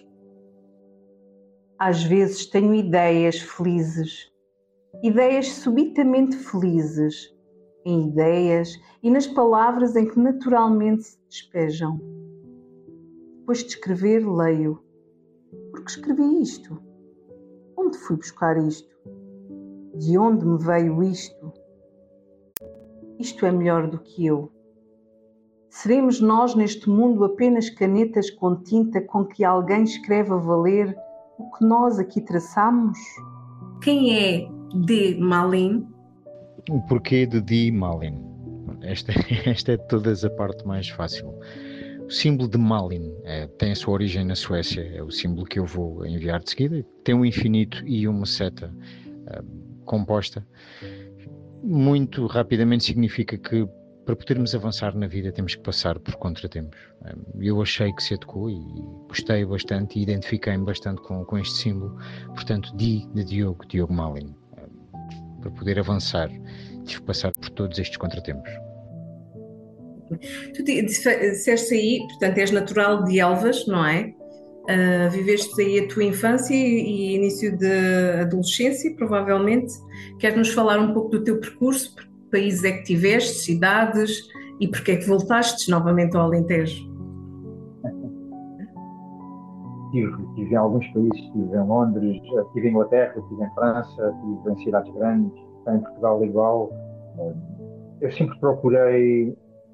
Às vezes tenho ideias felizes, ideias subitamente felizes, em ideias e nas palavras em que naturalmente se despejam. Depois de escrever, leio. Por que escrevi isto? Onde fui buscar isto? De onde me veio isto? Isto é melhor do que eu. Seremos nós neste mundo apenas canetas com tinta com que alguém escreve a valer o que nós aqui traçamos? Quem é D. Malin? O porquê de Di Malin? Esta é de todas a parte mais fácil. O símbolo de Malin tem a sua origem na Suécia, é o símbolo que eu vou enviar de seguida. Tem um infinito e uma seta composta. Muito rapidamente significa que para podermos avançar na vida temos que passar por contratempos. Eu achei que se adequou e gostei bastante e identifiquei-me bastante com este símbolo. Portanto, de Diogo Malin. Para poder avançar, tive que passar por todos estes contratempos. Tu disseste aí, portanto, és natural de Elvas, não é? Viveste aí a tua infância e início de adolescência, provavelmente. Queres-nos falar um pouco do teu percurso? Que países é que tiveste, cidades, e porque é que voltaste novamente ao Alentejo? Estive em alguns países, estive em Londres, estive em Inglaterra, estive em França, estive em cidades grandes, em Portugal igual. Eu sempre procurei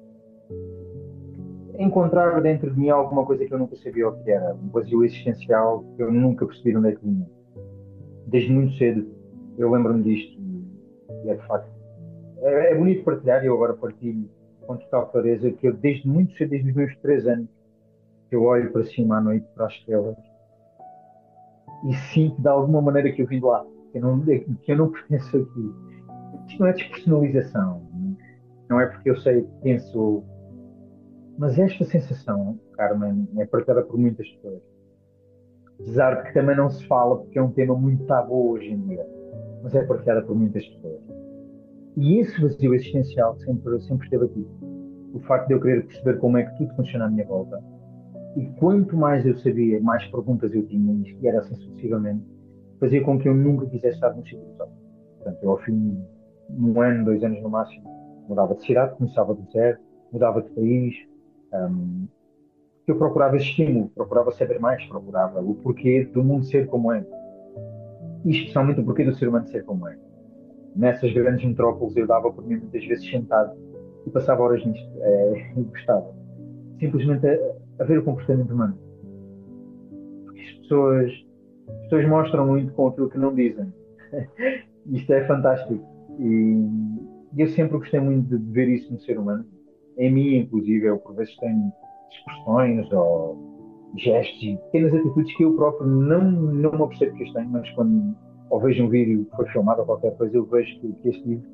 encontrar dentro de mim alguma coisa que eu nunca sabia o que era, um vazio existencial que eu nunca percebi onde é que vinha. Desde muito cedo, eu lembro-me disto. E é de facto, é bonito partilhar, e eu agora partilho com total clareza que eu desde muito cedo, desde os meus 3 anos, que eu olho para cima à noite, para as estrelas, e sinto de alguma maneira que eu vim de lá, que eu não pertenço aqui. Isto não é despersonalização, não é porque eu sei quem sou, mas esta sensação, Carmen, é partilhada por muitas pessoas. Apesar de que também não se fala, porque é um tema muito tabu hoje em dia, mas é partilhada por muitas pessoas. E esse vazio existencial sempre esteve aqui. O facto de eu querer perceber como é que tudo funciona à minha volta. E quanto mais eu sabia, mais perguntas eu tinha, e era assim sucessivamente, fazia com que eu nunca quisesse estar no sítio só. Portanto, eu ao fim de 1 ano, 2 anos no máximo, mudava de cidade, começava do zero, mudava de país. hum, eu procurava estímulo, procurava saber mais, procurava o porquê do mundo ser como é. E especialmente o porquê do ser humano ser como é. Nessas grandes metrópoles eu dava por mim muitas vezes sentado e passava horas nisto. Eu gostava. Simplesmente a ver o comportamento humano. Porque as pessoas mostram muito com aquilo que não dizem. Isto é fantástico. E eu sempre gostei muito de ver isso no ser humano. Em mim, inclusive, eu por vezes tenho expressões ou gestos e pequenas atitudes que eu próprio não me apercebo que as tenho, mas quando ou vejo um vídeo que foi filmado ou qualquer coisa, eu vejo que este livro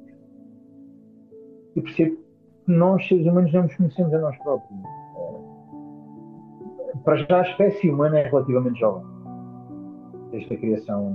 e percebo que nós, seres humanos, não nos conhecemos a nós próprios. Para já, a espécie humana é relativamente jovem, desde a criação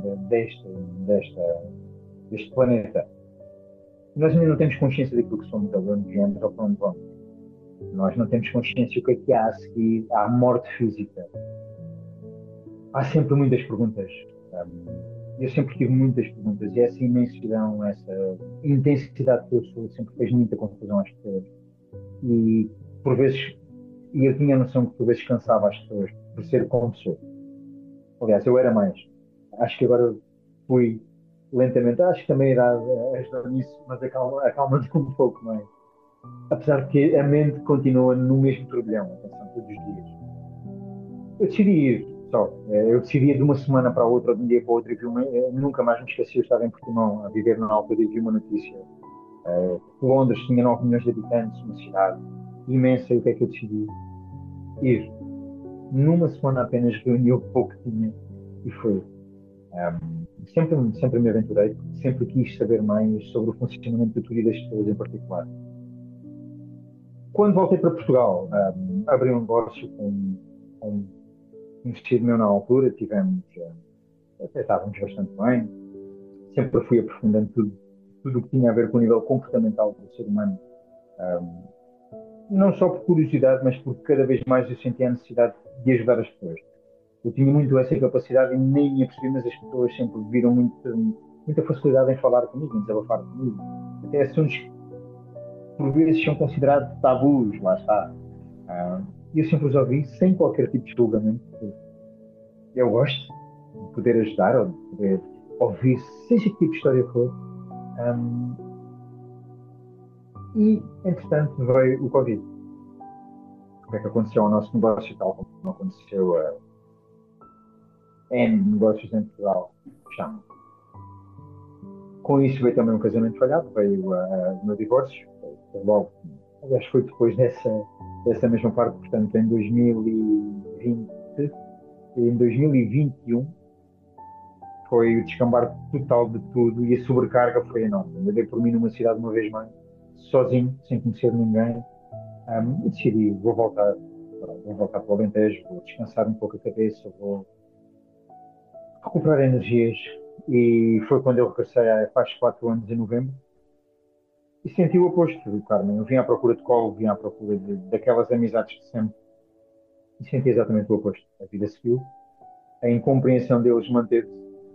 deste planeta. Nós ainda não temos consciência daquilo que somos, de onde viemos ou para onde vamos. Nós não temos consciência do que há a seguir à morte física. Há sempre muitas perguntas. Eu sempre tive muitas perguntas e essa imensidão, essa intensidade que eu sou, sempre fez muita confusão às pessoas. E por vezes, eu tinha a noção que por vezes cansava as pessoas por ser como sou. Aliás, eu era mais. Acho que agora fui lentamente. Acho que também a idade ajuda nisso, mas acalma-me um pouco mais. Apesar de que a mente continua no mesmo turbilhão, atenção, todos os dias. Eu decidi ir só. Eu decidi ir de uma semana para a outra, de um dia para o outro, e eu nunca mais me esqueci. Eu estava em Portimão a viver na altura e vi uma notícia. Londres tinha 9 milhões de habitantes, uma cidade imensa, e o que é que eu decidi? Ir. Numa semana apenas reuni o pouco que tinha e fui. Sempre me aventurei, sempre quis saber mais sobre o funcionamento da teoria das pessoas em particular. Quando voltei para Portugal, abri um negócio com um conhecido meu na altura, até estávamos bastante bem, sempre fui aprofundando tudo o que tinha a ver com o nível comportamental do ser humano, não só por curiosidade, mas porque cada vez mais eu sentia a necessidade de ajudar as pessoas. Eu tinha muito essa capacidade e nem me apercebi, mas as pessoas sempre viram muita facilidade em falar comigo, em desabafar comigo. Até assuntos que por vezes são considerados tabus, lá está. E eu sempre os ouvi sem qualquer tipo de julgamento. Eu gosto de poder ajudar ou de poder ouvir, seja que tipo de história for. E, entretanto, veio o Covid. O que é que aconteceu ao nosso negócio, tal como aconteceu a N negócios em Portugal? Chama. Com isso veio também um casamento falhado, veio o meu divórcio. Foi logo, aliás, foi depois dessa mesma parte, portanto, em 2020, em 2021, foi o descambar total de tudo e a sobrecarga foi enorme. Eu dei por mim numa cidade uma vez mais, sozinho, sem conhecer ninguém, e decidi, vou voltar para o Alentejo, vou descansar um pouco a cabeça, vou recuperar energias, e foi quando eu regressei há quase 4 anos, em novembro, e senti o oposto, Carmen. Eu vim à procura de colo, vim à procura daquelas amizades de sempre, e senti exatamente o oposto. A vida seguiu, a incompreensão deles manteve-se.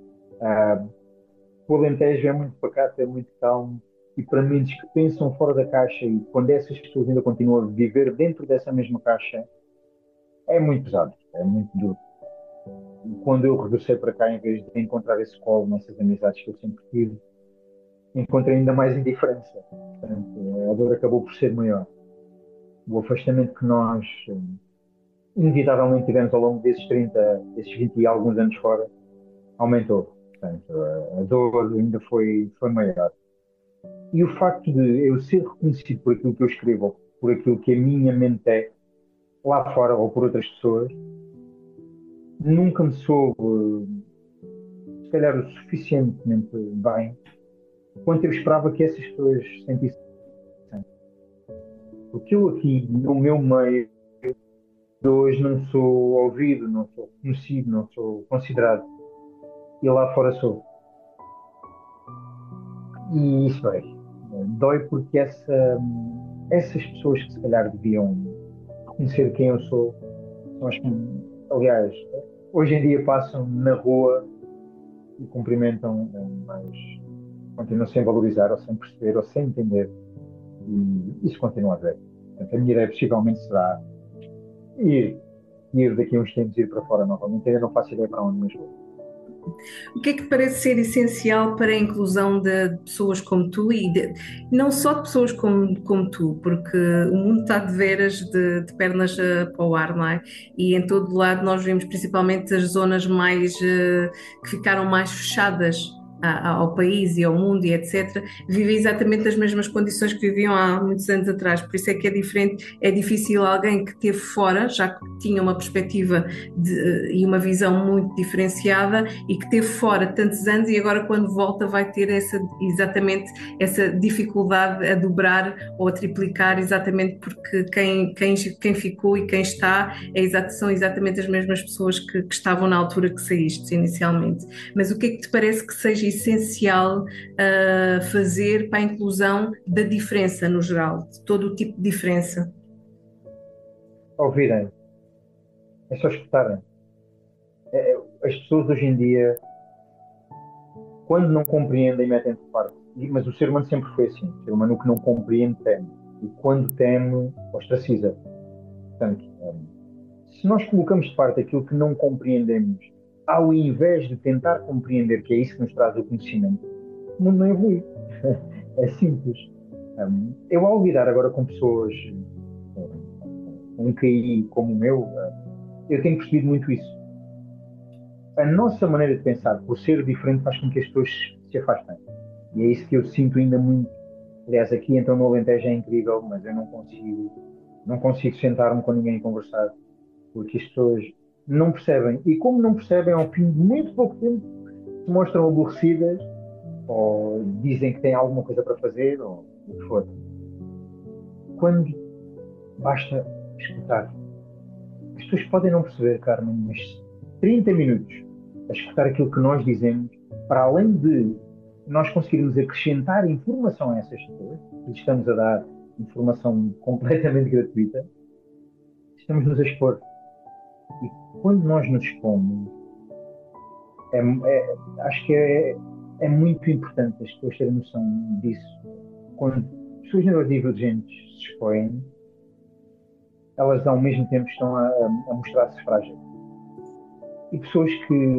O Alentejo é muito pacato, é muito calmo, e para mentes que pensam fora da caixa, e quando essas pessoas ainda continuam a viver dentro dessa mesma caixa, é muito pesado, é muito duro. E quando eu regressei para cá, em vez de encontrar esse colo nessas amizades que eu sempre tive, encontrei ainda mais indiferença. Portanto, a dor acabou por ser maior. O afastamento que nós, inevitavelmente, tivemos ao longo desses 20 e alguns anos fora, aumentou. Portanto, a dor ainda foi maior. E o facto de eu ser reconhecido por aquilo que eu escrevo, ou por aquilo que a minha mente é, lá fora ou por outras pessoas, nunca me soube, se calhar, o suficientemente bem quanto eu esperava que essas pessoas sentissem. Porque eu aqui, no meu meio, de hoje não sou ouvido, não sou conhecido, não sou considerado. E lá fora sou. E isso dói porque essas pessoas que se calhar deviam reconhecer quem eu sou, são as que, aliás, hoje em dia passam na rua e cumprimentam, mas continuam sem valorizar, ou sem perceber, ou sem entender. E isso continua a ver. Portanto, a minha ideia possivelmente será ir, ir daqui a uns tempos, ir para fora novamente. Ainda não faço ideia para onde, mas vou. O que é que te parece ser essencial para a inclusão de pessoas como tu e não só de pessoas como tu, porque o mundo está de veras de pernas para o ar, não é? E em todo lado nós vemos principalmente as zonas mais que ficaram mais fechadas ao país e ao mundo e etc., vivem exatamente as mesmas condições que viviam há muitos anos atrás. Por isso é que é diferente, é difícil alguém que esteve fora, já que tinha uma perspectiva e uma visão muito diferenciada e que esteve fora tantos anos e agora quando volta vai ter exatamente essa dificuldade a dobrar ou a triplicar, exatamente porque quem ficou e quem está são exatamente as mesmas pessoas que estavam na altura que saíste inicialmente. Mas o que é que te parece que seja essencial fazer para a inclusão da diferença no geral, de todo o tipo de diferença? Ouvirem, é só escutarem. As pessoas hoje em dia, quando não compreendem, metem-se de parte. Mas o ser humano sempre foi assim. O ser humano que não compreende, teme. E quando teme, ostraciza. Portanto, se nós colocamos de parte aquilo que não compreendemos, ao invés de tentar compreender que é isso que nos traz o conhecimento, o mundo não evolui. É simples. Eu, ao lidar agora com pessoas com um QI como o meu, eu tenho percebido muito isso. A nossa maneira de pensar, por ser diferente, faz com que as pessoas se afastem. E é isso que eu sinto ainda muito. Aliás, aqui então no Alentejo é incrível, mas eu não consigo sentar-me com ninguém e conversar, porque as pessoas não percebem. E como não percebem, ao fim de muito pouco tempo, se mostram aborrecidas, ou dizem que têm alguma coisa para fazer, ou o que for. Quando basta escutar. As pessoas podem não perceber, Carmen, mas 30 minutos a escutar aquilo que nós dizemos, para além de nós conseguirmos acrescentar informação a essas pessoas, que lhes estamos a dar informação completamente gratuita, estamos-nos a expor. E quando nós nos expomos, acho que é muito importante as pessoas terem noção disso. Quando pessoas neurodivergentes se expõem, elas ao mesmo tempo estão a mostrar-se frágeis. E pessoas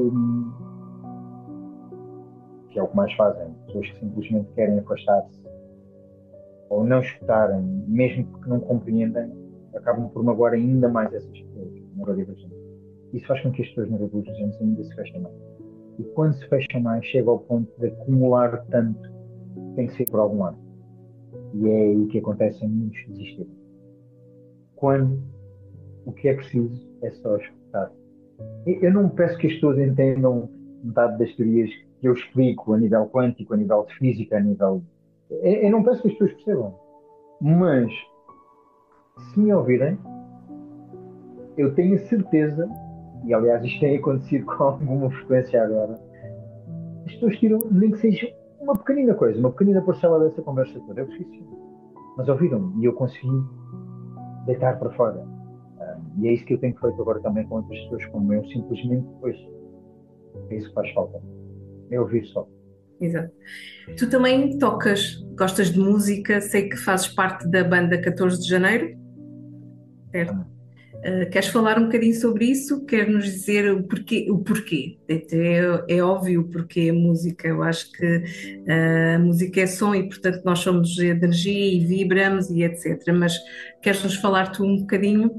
que é o que mais fazem, pessoas que simplesmente querem afastar-se ou não escutarem, mesmo porque não compreendem, acabam por magoar ainda mais essas pessoas neurodivergentes. Isso faz com que as pessoas neurodivergentes ainda se fechem mais. E quando se fecham mais, chega ao ponto de acumular tanto, tem que ser por algum lado. E é aí que acontece em muitos desistirem. Quando o que é preciso é só escutar. Eu não peço que as pessoas entendam metade das teorias que eu explico a nível quântico, a nível de física, a nível... Eu não peço que as pessoas percebam. Mas, se me ouvirem, eu tenho a certeza, e aliás isto tem acontecido com alguma frequência agora, as pessoas tiram, nem que seja uma pequenina coisa, uma pequenina parcela dessa conversa toda. Eu preciso, mas ouviram e eu consegui deitar para fora. E é isso que eu tenho feito agora também com outras pessoas como eu, simplesmente depois. É isso que faz falta. É ouvir só. Exato. Tu também tocas, gostas de música, sei que fazes parte da banda 14 de Janeiro, certo? Queres falar um bocadinho sobre isso? Queres nos dizer o porquê? O porquê? É óbvio o porquê a música. Eu acho que a música é som e, portanto, nós somos energia e vibramos e etc. Mas queres nos falar tu um bocadinho?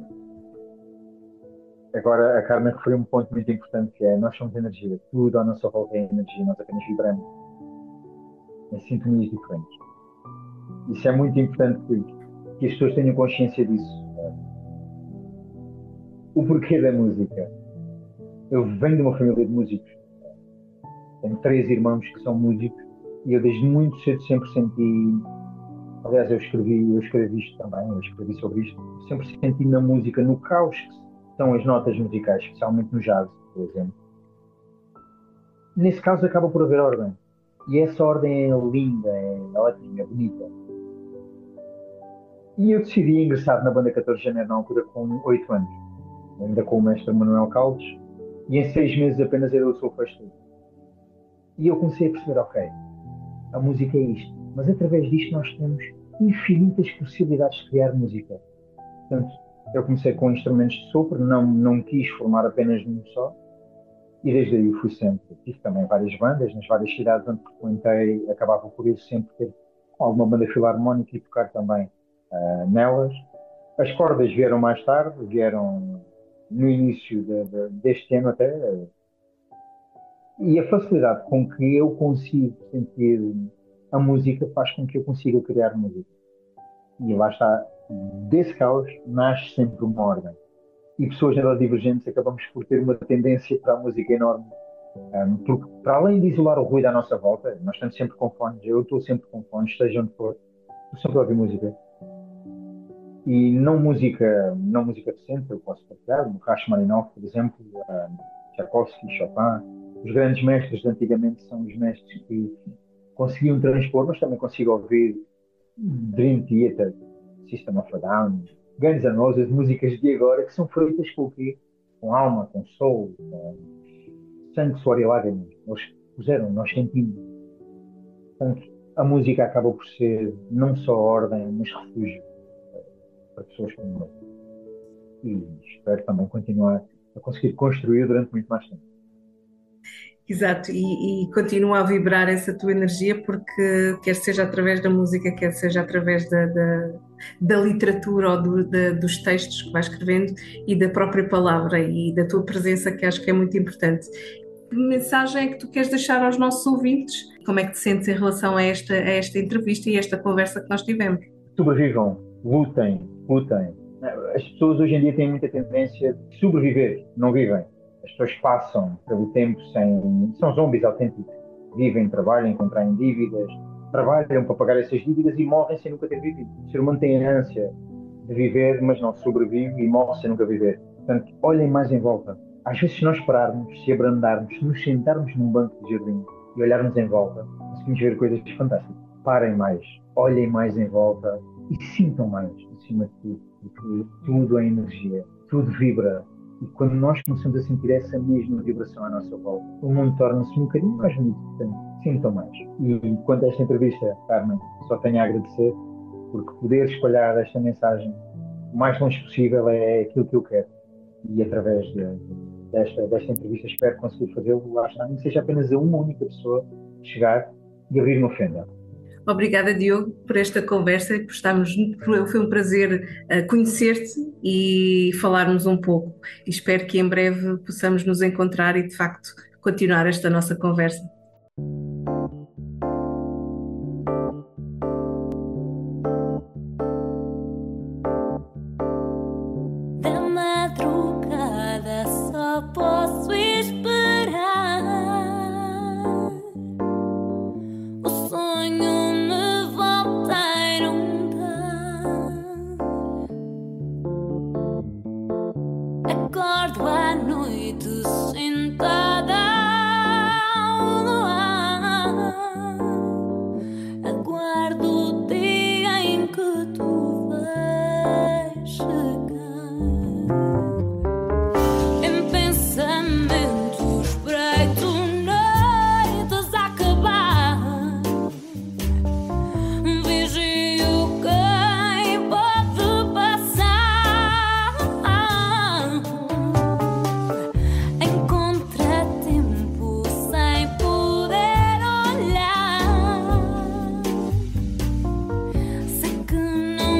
Agora, a Carmen referiu um ponto muito importante, que é nós somos energia. Tudo à nossa volta é energia, nós apenas vibramos em sintonias diferentes. Isso é muito importante que as pessoas tenham consciência disso. O porquê da música. Eu venho de uma família de músicos. Tenho 3 irmãos que são músicos e eu desde muito cedo sempre senti, aliás eu escrevi isto também, eu escrevi sobre isto, sempre senti na música, no caos que são as notas musicais, especialmente no jazz, por exemplo. Nesse caso acaba por haver ordem. E essa ordem é linda, é ótima, é bonita. E eu decidi ingressar na banda 14 de Janeiro na altura com 8 anos, ainda com o mestre Manuel Caldes, e em 6 meses apenas era o solfejo todo. E eu comecei a perceber, ok, a música é isto, mas através disto nós temos infinitas possibilidades de criar música. Portanto, eu comecei com instrumentos de sopro, não quis formar apenas num só, e desde aí fui sempre. Tive também várias bandas, nas várias cidades onde frequentei, acabava por ir sempre ter alguma banda filarmónica e tocar também nelas. As cordas vieram mais tarde, vieram no início deste ano até, e a facilidade com que eu consigo sentir a música faz com que eu consiga criar música. E lá está, desse caos nasce sempre uma ordem. E pessoas neurodivergentes acabamos por ter uma tendência para a música enorme. Porque, para além de isolar o ruído à nossa volta, nós estamos sempre com fones, eu estou sempre com fones, seja onde for, estou sempre a ouvir música. E não música recente, eu posso partilhar, o Rachmaninoff, por exemplo, Tchaikovsky, Chopin. Os grandes mestres de antigamente são os mestres que conseguiam transpor, mas também consigo ouvir Dream Theater, System of a Down, Guns N' Roses, músicas de agora que são feitas com o quê? Com alma, com soul, com sangue, suor e lágrimas. Eles puseram, nós sentimos. Portanto, a música acaba por ser não só ordem, mas refúgio para pessoas como eu. E espero também continuar a conseguir construir durante muito mais tempo. Exato, e continua a vibrar essa tua energia, porque quer seja através da música, quer seja através da literatura ou dos textos que vais escrevendo e da própria palavra e da tua presença, que acho que é muito importante. Que mensagem é que tu queres deixar aos nossos ouvintes? Como é que te sentes em relação a esta entrevista e esta conversa que nós tivemos? Sobrevivam, lutem. As pessoas hoje em dia têm muita tendência de sobreviver, não vivem. As pessoas passam pelo tempo são zombies autênticos. Vivem, trabalham, contraem dívidas, trabalham para pagar essas dívidas e morrem sem nunca ter vivido. O ser humano tem a ânsia de viver, mas não sobrevive e morre sem nunca viver. Portanto, olhem mais em volta. Às vezes, se nós pararmos, se abrandarmos, se nos sentarmos num banco de jardim e olharmos em volta, conseguimos ver coisas fantásticas. Parem mais, olhem mais em volta e sintam mais, acima de tudo, porque tudo é energia, tudo vibra. E quando nós começamos a sentir essa mesma vibração à nossa volta, o mundo torna-se um bocadinho mais bonito. Portanto, sintam mais. E quanto a esta entrevista, Carmen, só tenho a agradecer, porque poder espalhar esta mensagem o mais longe possível é aquilo que eu quero. E através desta entrevista espero conseguir fazê-lo, lá está, nem seja apenas a uma única pessoa chegar e abrir uma fenda. Obrigada, Diogo, por esta conversa. Foi um prazer conhecer-te e falarmos um pouco. E espero que em breve possamos nos encontrar e, de facto, continuar esta nossa conversa. Da madrugada só posso esperar. O sonho me volta a inundar. Acordo à noite sentada no ar. Aguardo o dia em que tu vais chegar. Em pensamentos preto, noites a acabar. Vigio quem pode passar. Em contratempo, sem poder olhar. Sei que não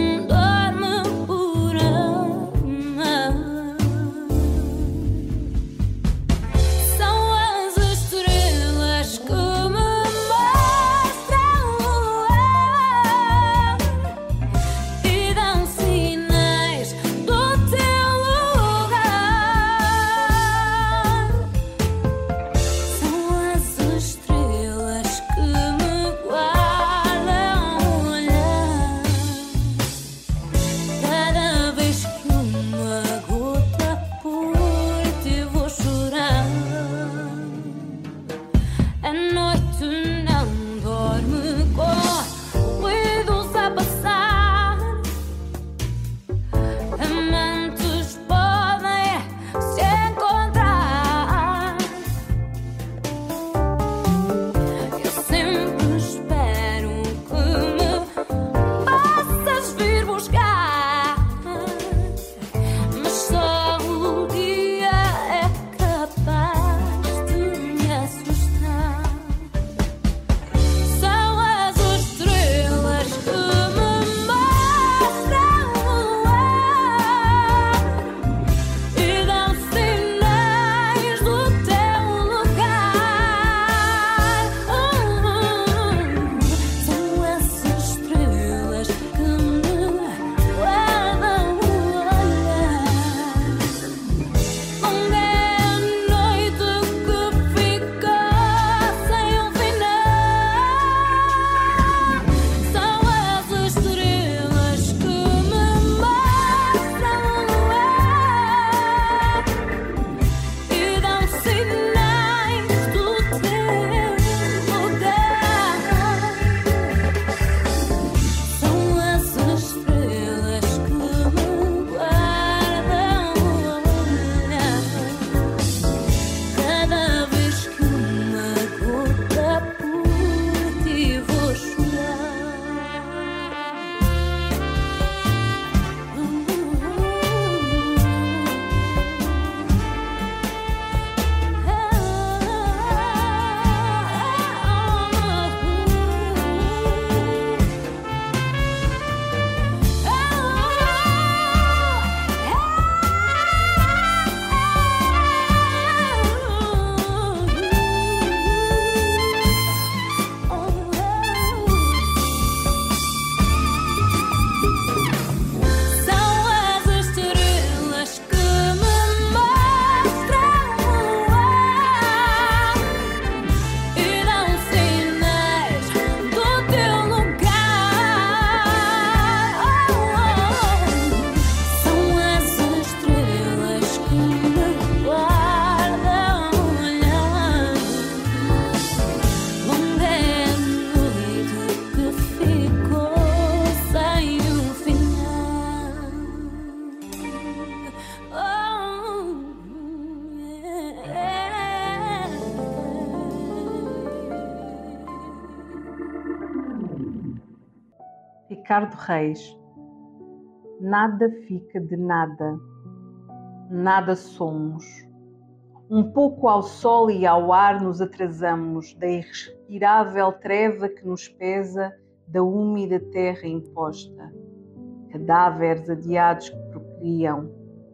Ricardo Reis. Nada fica de nada. Nada somos. Um pouco ao sol e ao ar nos atrasamos da irrespirável treva que nos pesa da úmida terra imposta. Cadáveres adiados que procriam.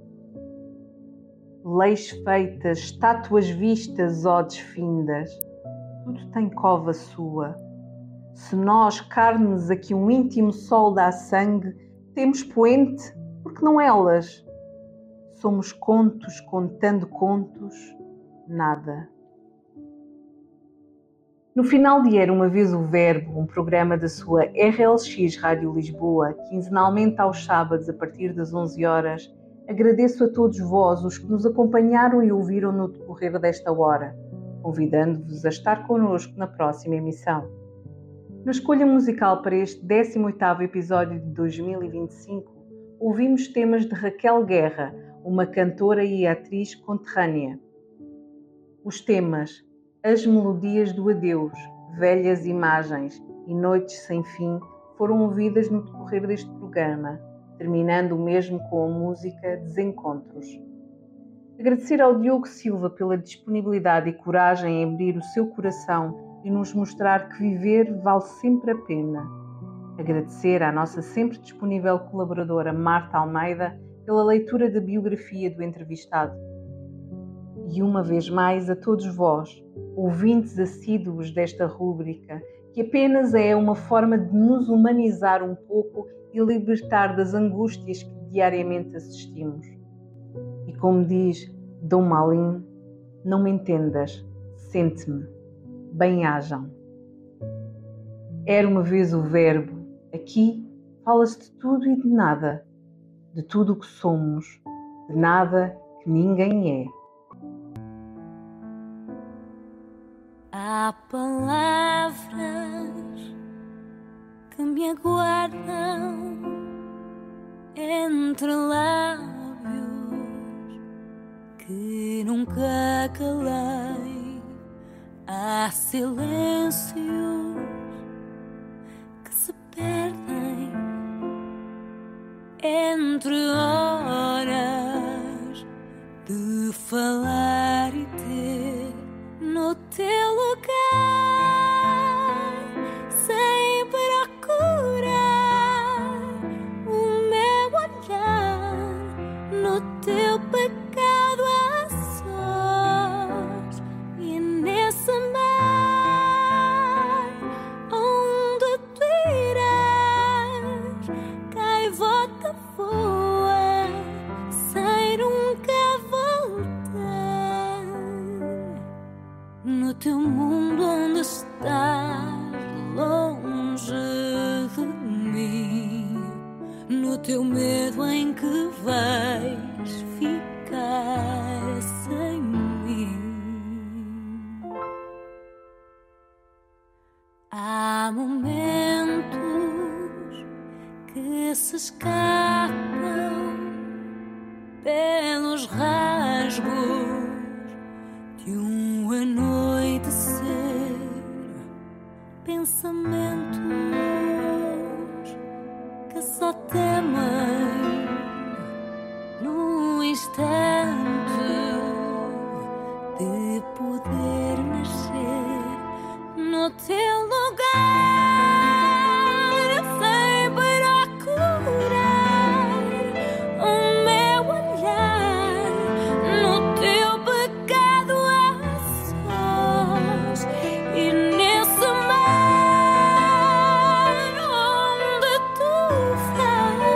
Leis feitas, estátuas vistas, odes findas. Tudo tem cova sua. Se nós, carnes a que um íntimo sol dá sangue, temos poente, porque não elas? Somos contos contando contos, nada. No final de Era uma Vez o Verbo, um programa da sua RLX Rádio Lisboa, quinzenalmente aos sábados a partir das 11 horas, agradeço a todos vós os que nos acompanharam e ouviram no decorrer desta hora, convidando-vos a estar connosco na próxima emissão. Na escolha musical para este 18º episódio de 2025, ouvimos temas de Raquel Guerra, uma cantora e atriz conterrânea. Os temas As Melodias do Adeus, Velhas Imagens e Noites Sem Fim foram ouvidas no decorrer deste programa, terminando o mesmo com a música Desencontros. Agradecer ao Diogo Silva pela disponibilidade e coragem em abrir o seu coração e nos mostrar que viver vale sempre a pena. Agradecer à nossa sempre disponível colaboradora Marta Almeida pela leitura da biografia do entrevistado. E uma vez mais a todos vós, ouvintes assíduos desta rúbrica, que apenas é uma forma de nos humanizar um pouco e libertar das angústias que diariamente assistimos. E como diz Dom Malin, não me entendas, sente-me, bem-ajam. Era uma vez o verbo, aqui fala-se de tudo e de nada, de tudo o que somos, de nada que ninguém é. Há palavras que me aguardam entre lábios que nunca calei. Há silêncios que se perdem entre horas de falar e ter no teu lugar, sem procurar o meu olhar no teu pecado a sós, e nesse mar onde tu irás, gaivota voa sem nunca voltar. No teu mundo onde estás longe de mim, no teu medo em que vais ficar sem mim. Há momentos que se escapam pelos rasgos de um anoitecer, pensamentos que só temem num instante de poder nascer no teu lugar, sem procurar o meu olhar no teu pecado a sós, e nesse mar onde tu vais,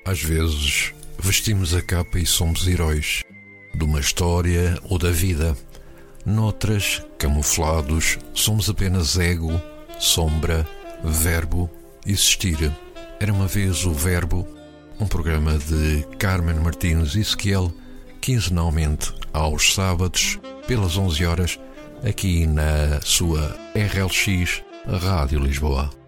Às vezes, vestimos a capa e somos heróis de uma história ou da vida. Noutras, camuflados, somos apenas ego, sombra, verbo, existir. Era uma vez o Verbo, um programa de Carmen Martins Ezequiel, quinzenalmente aos sábados, pelas 11 horas, aqui na sua RLX Rádio Lisboa.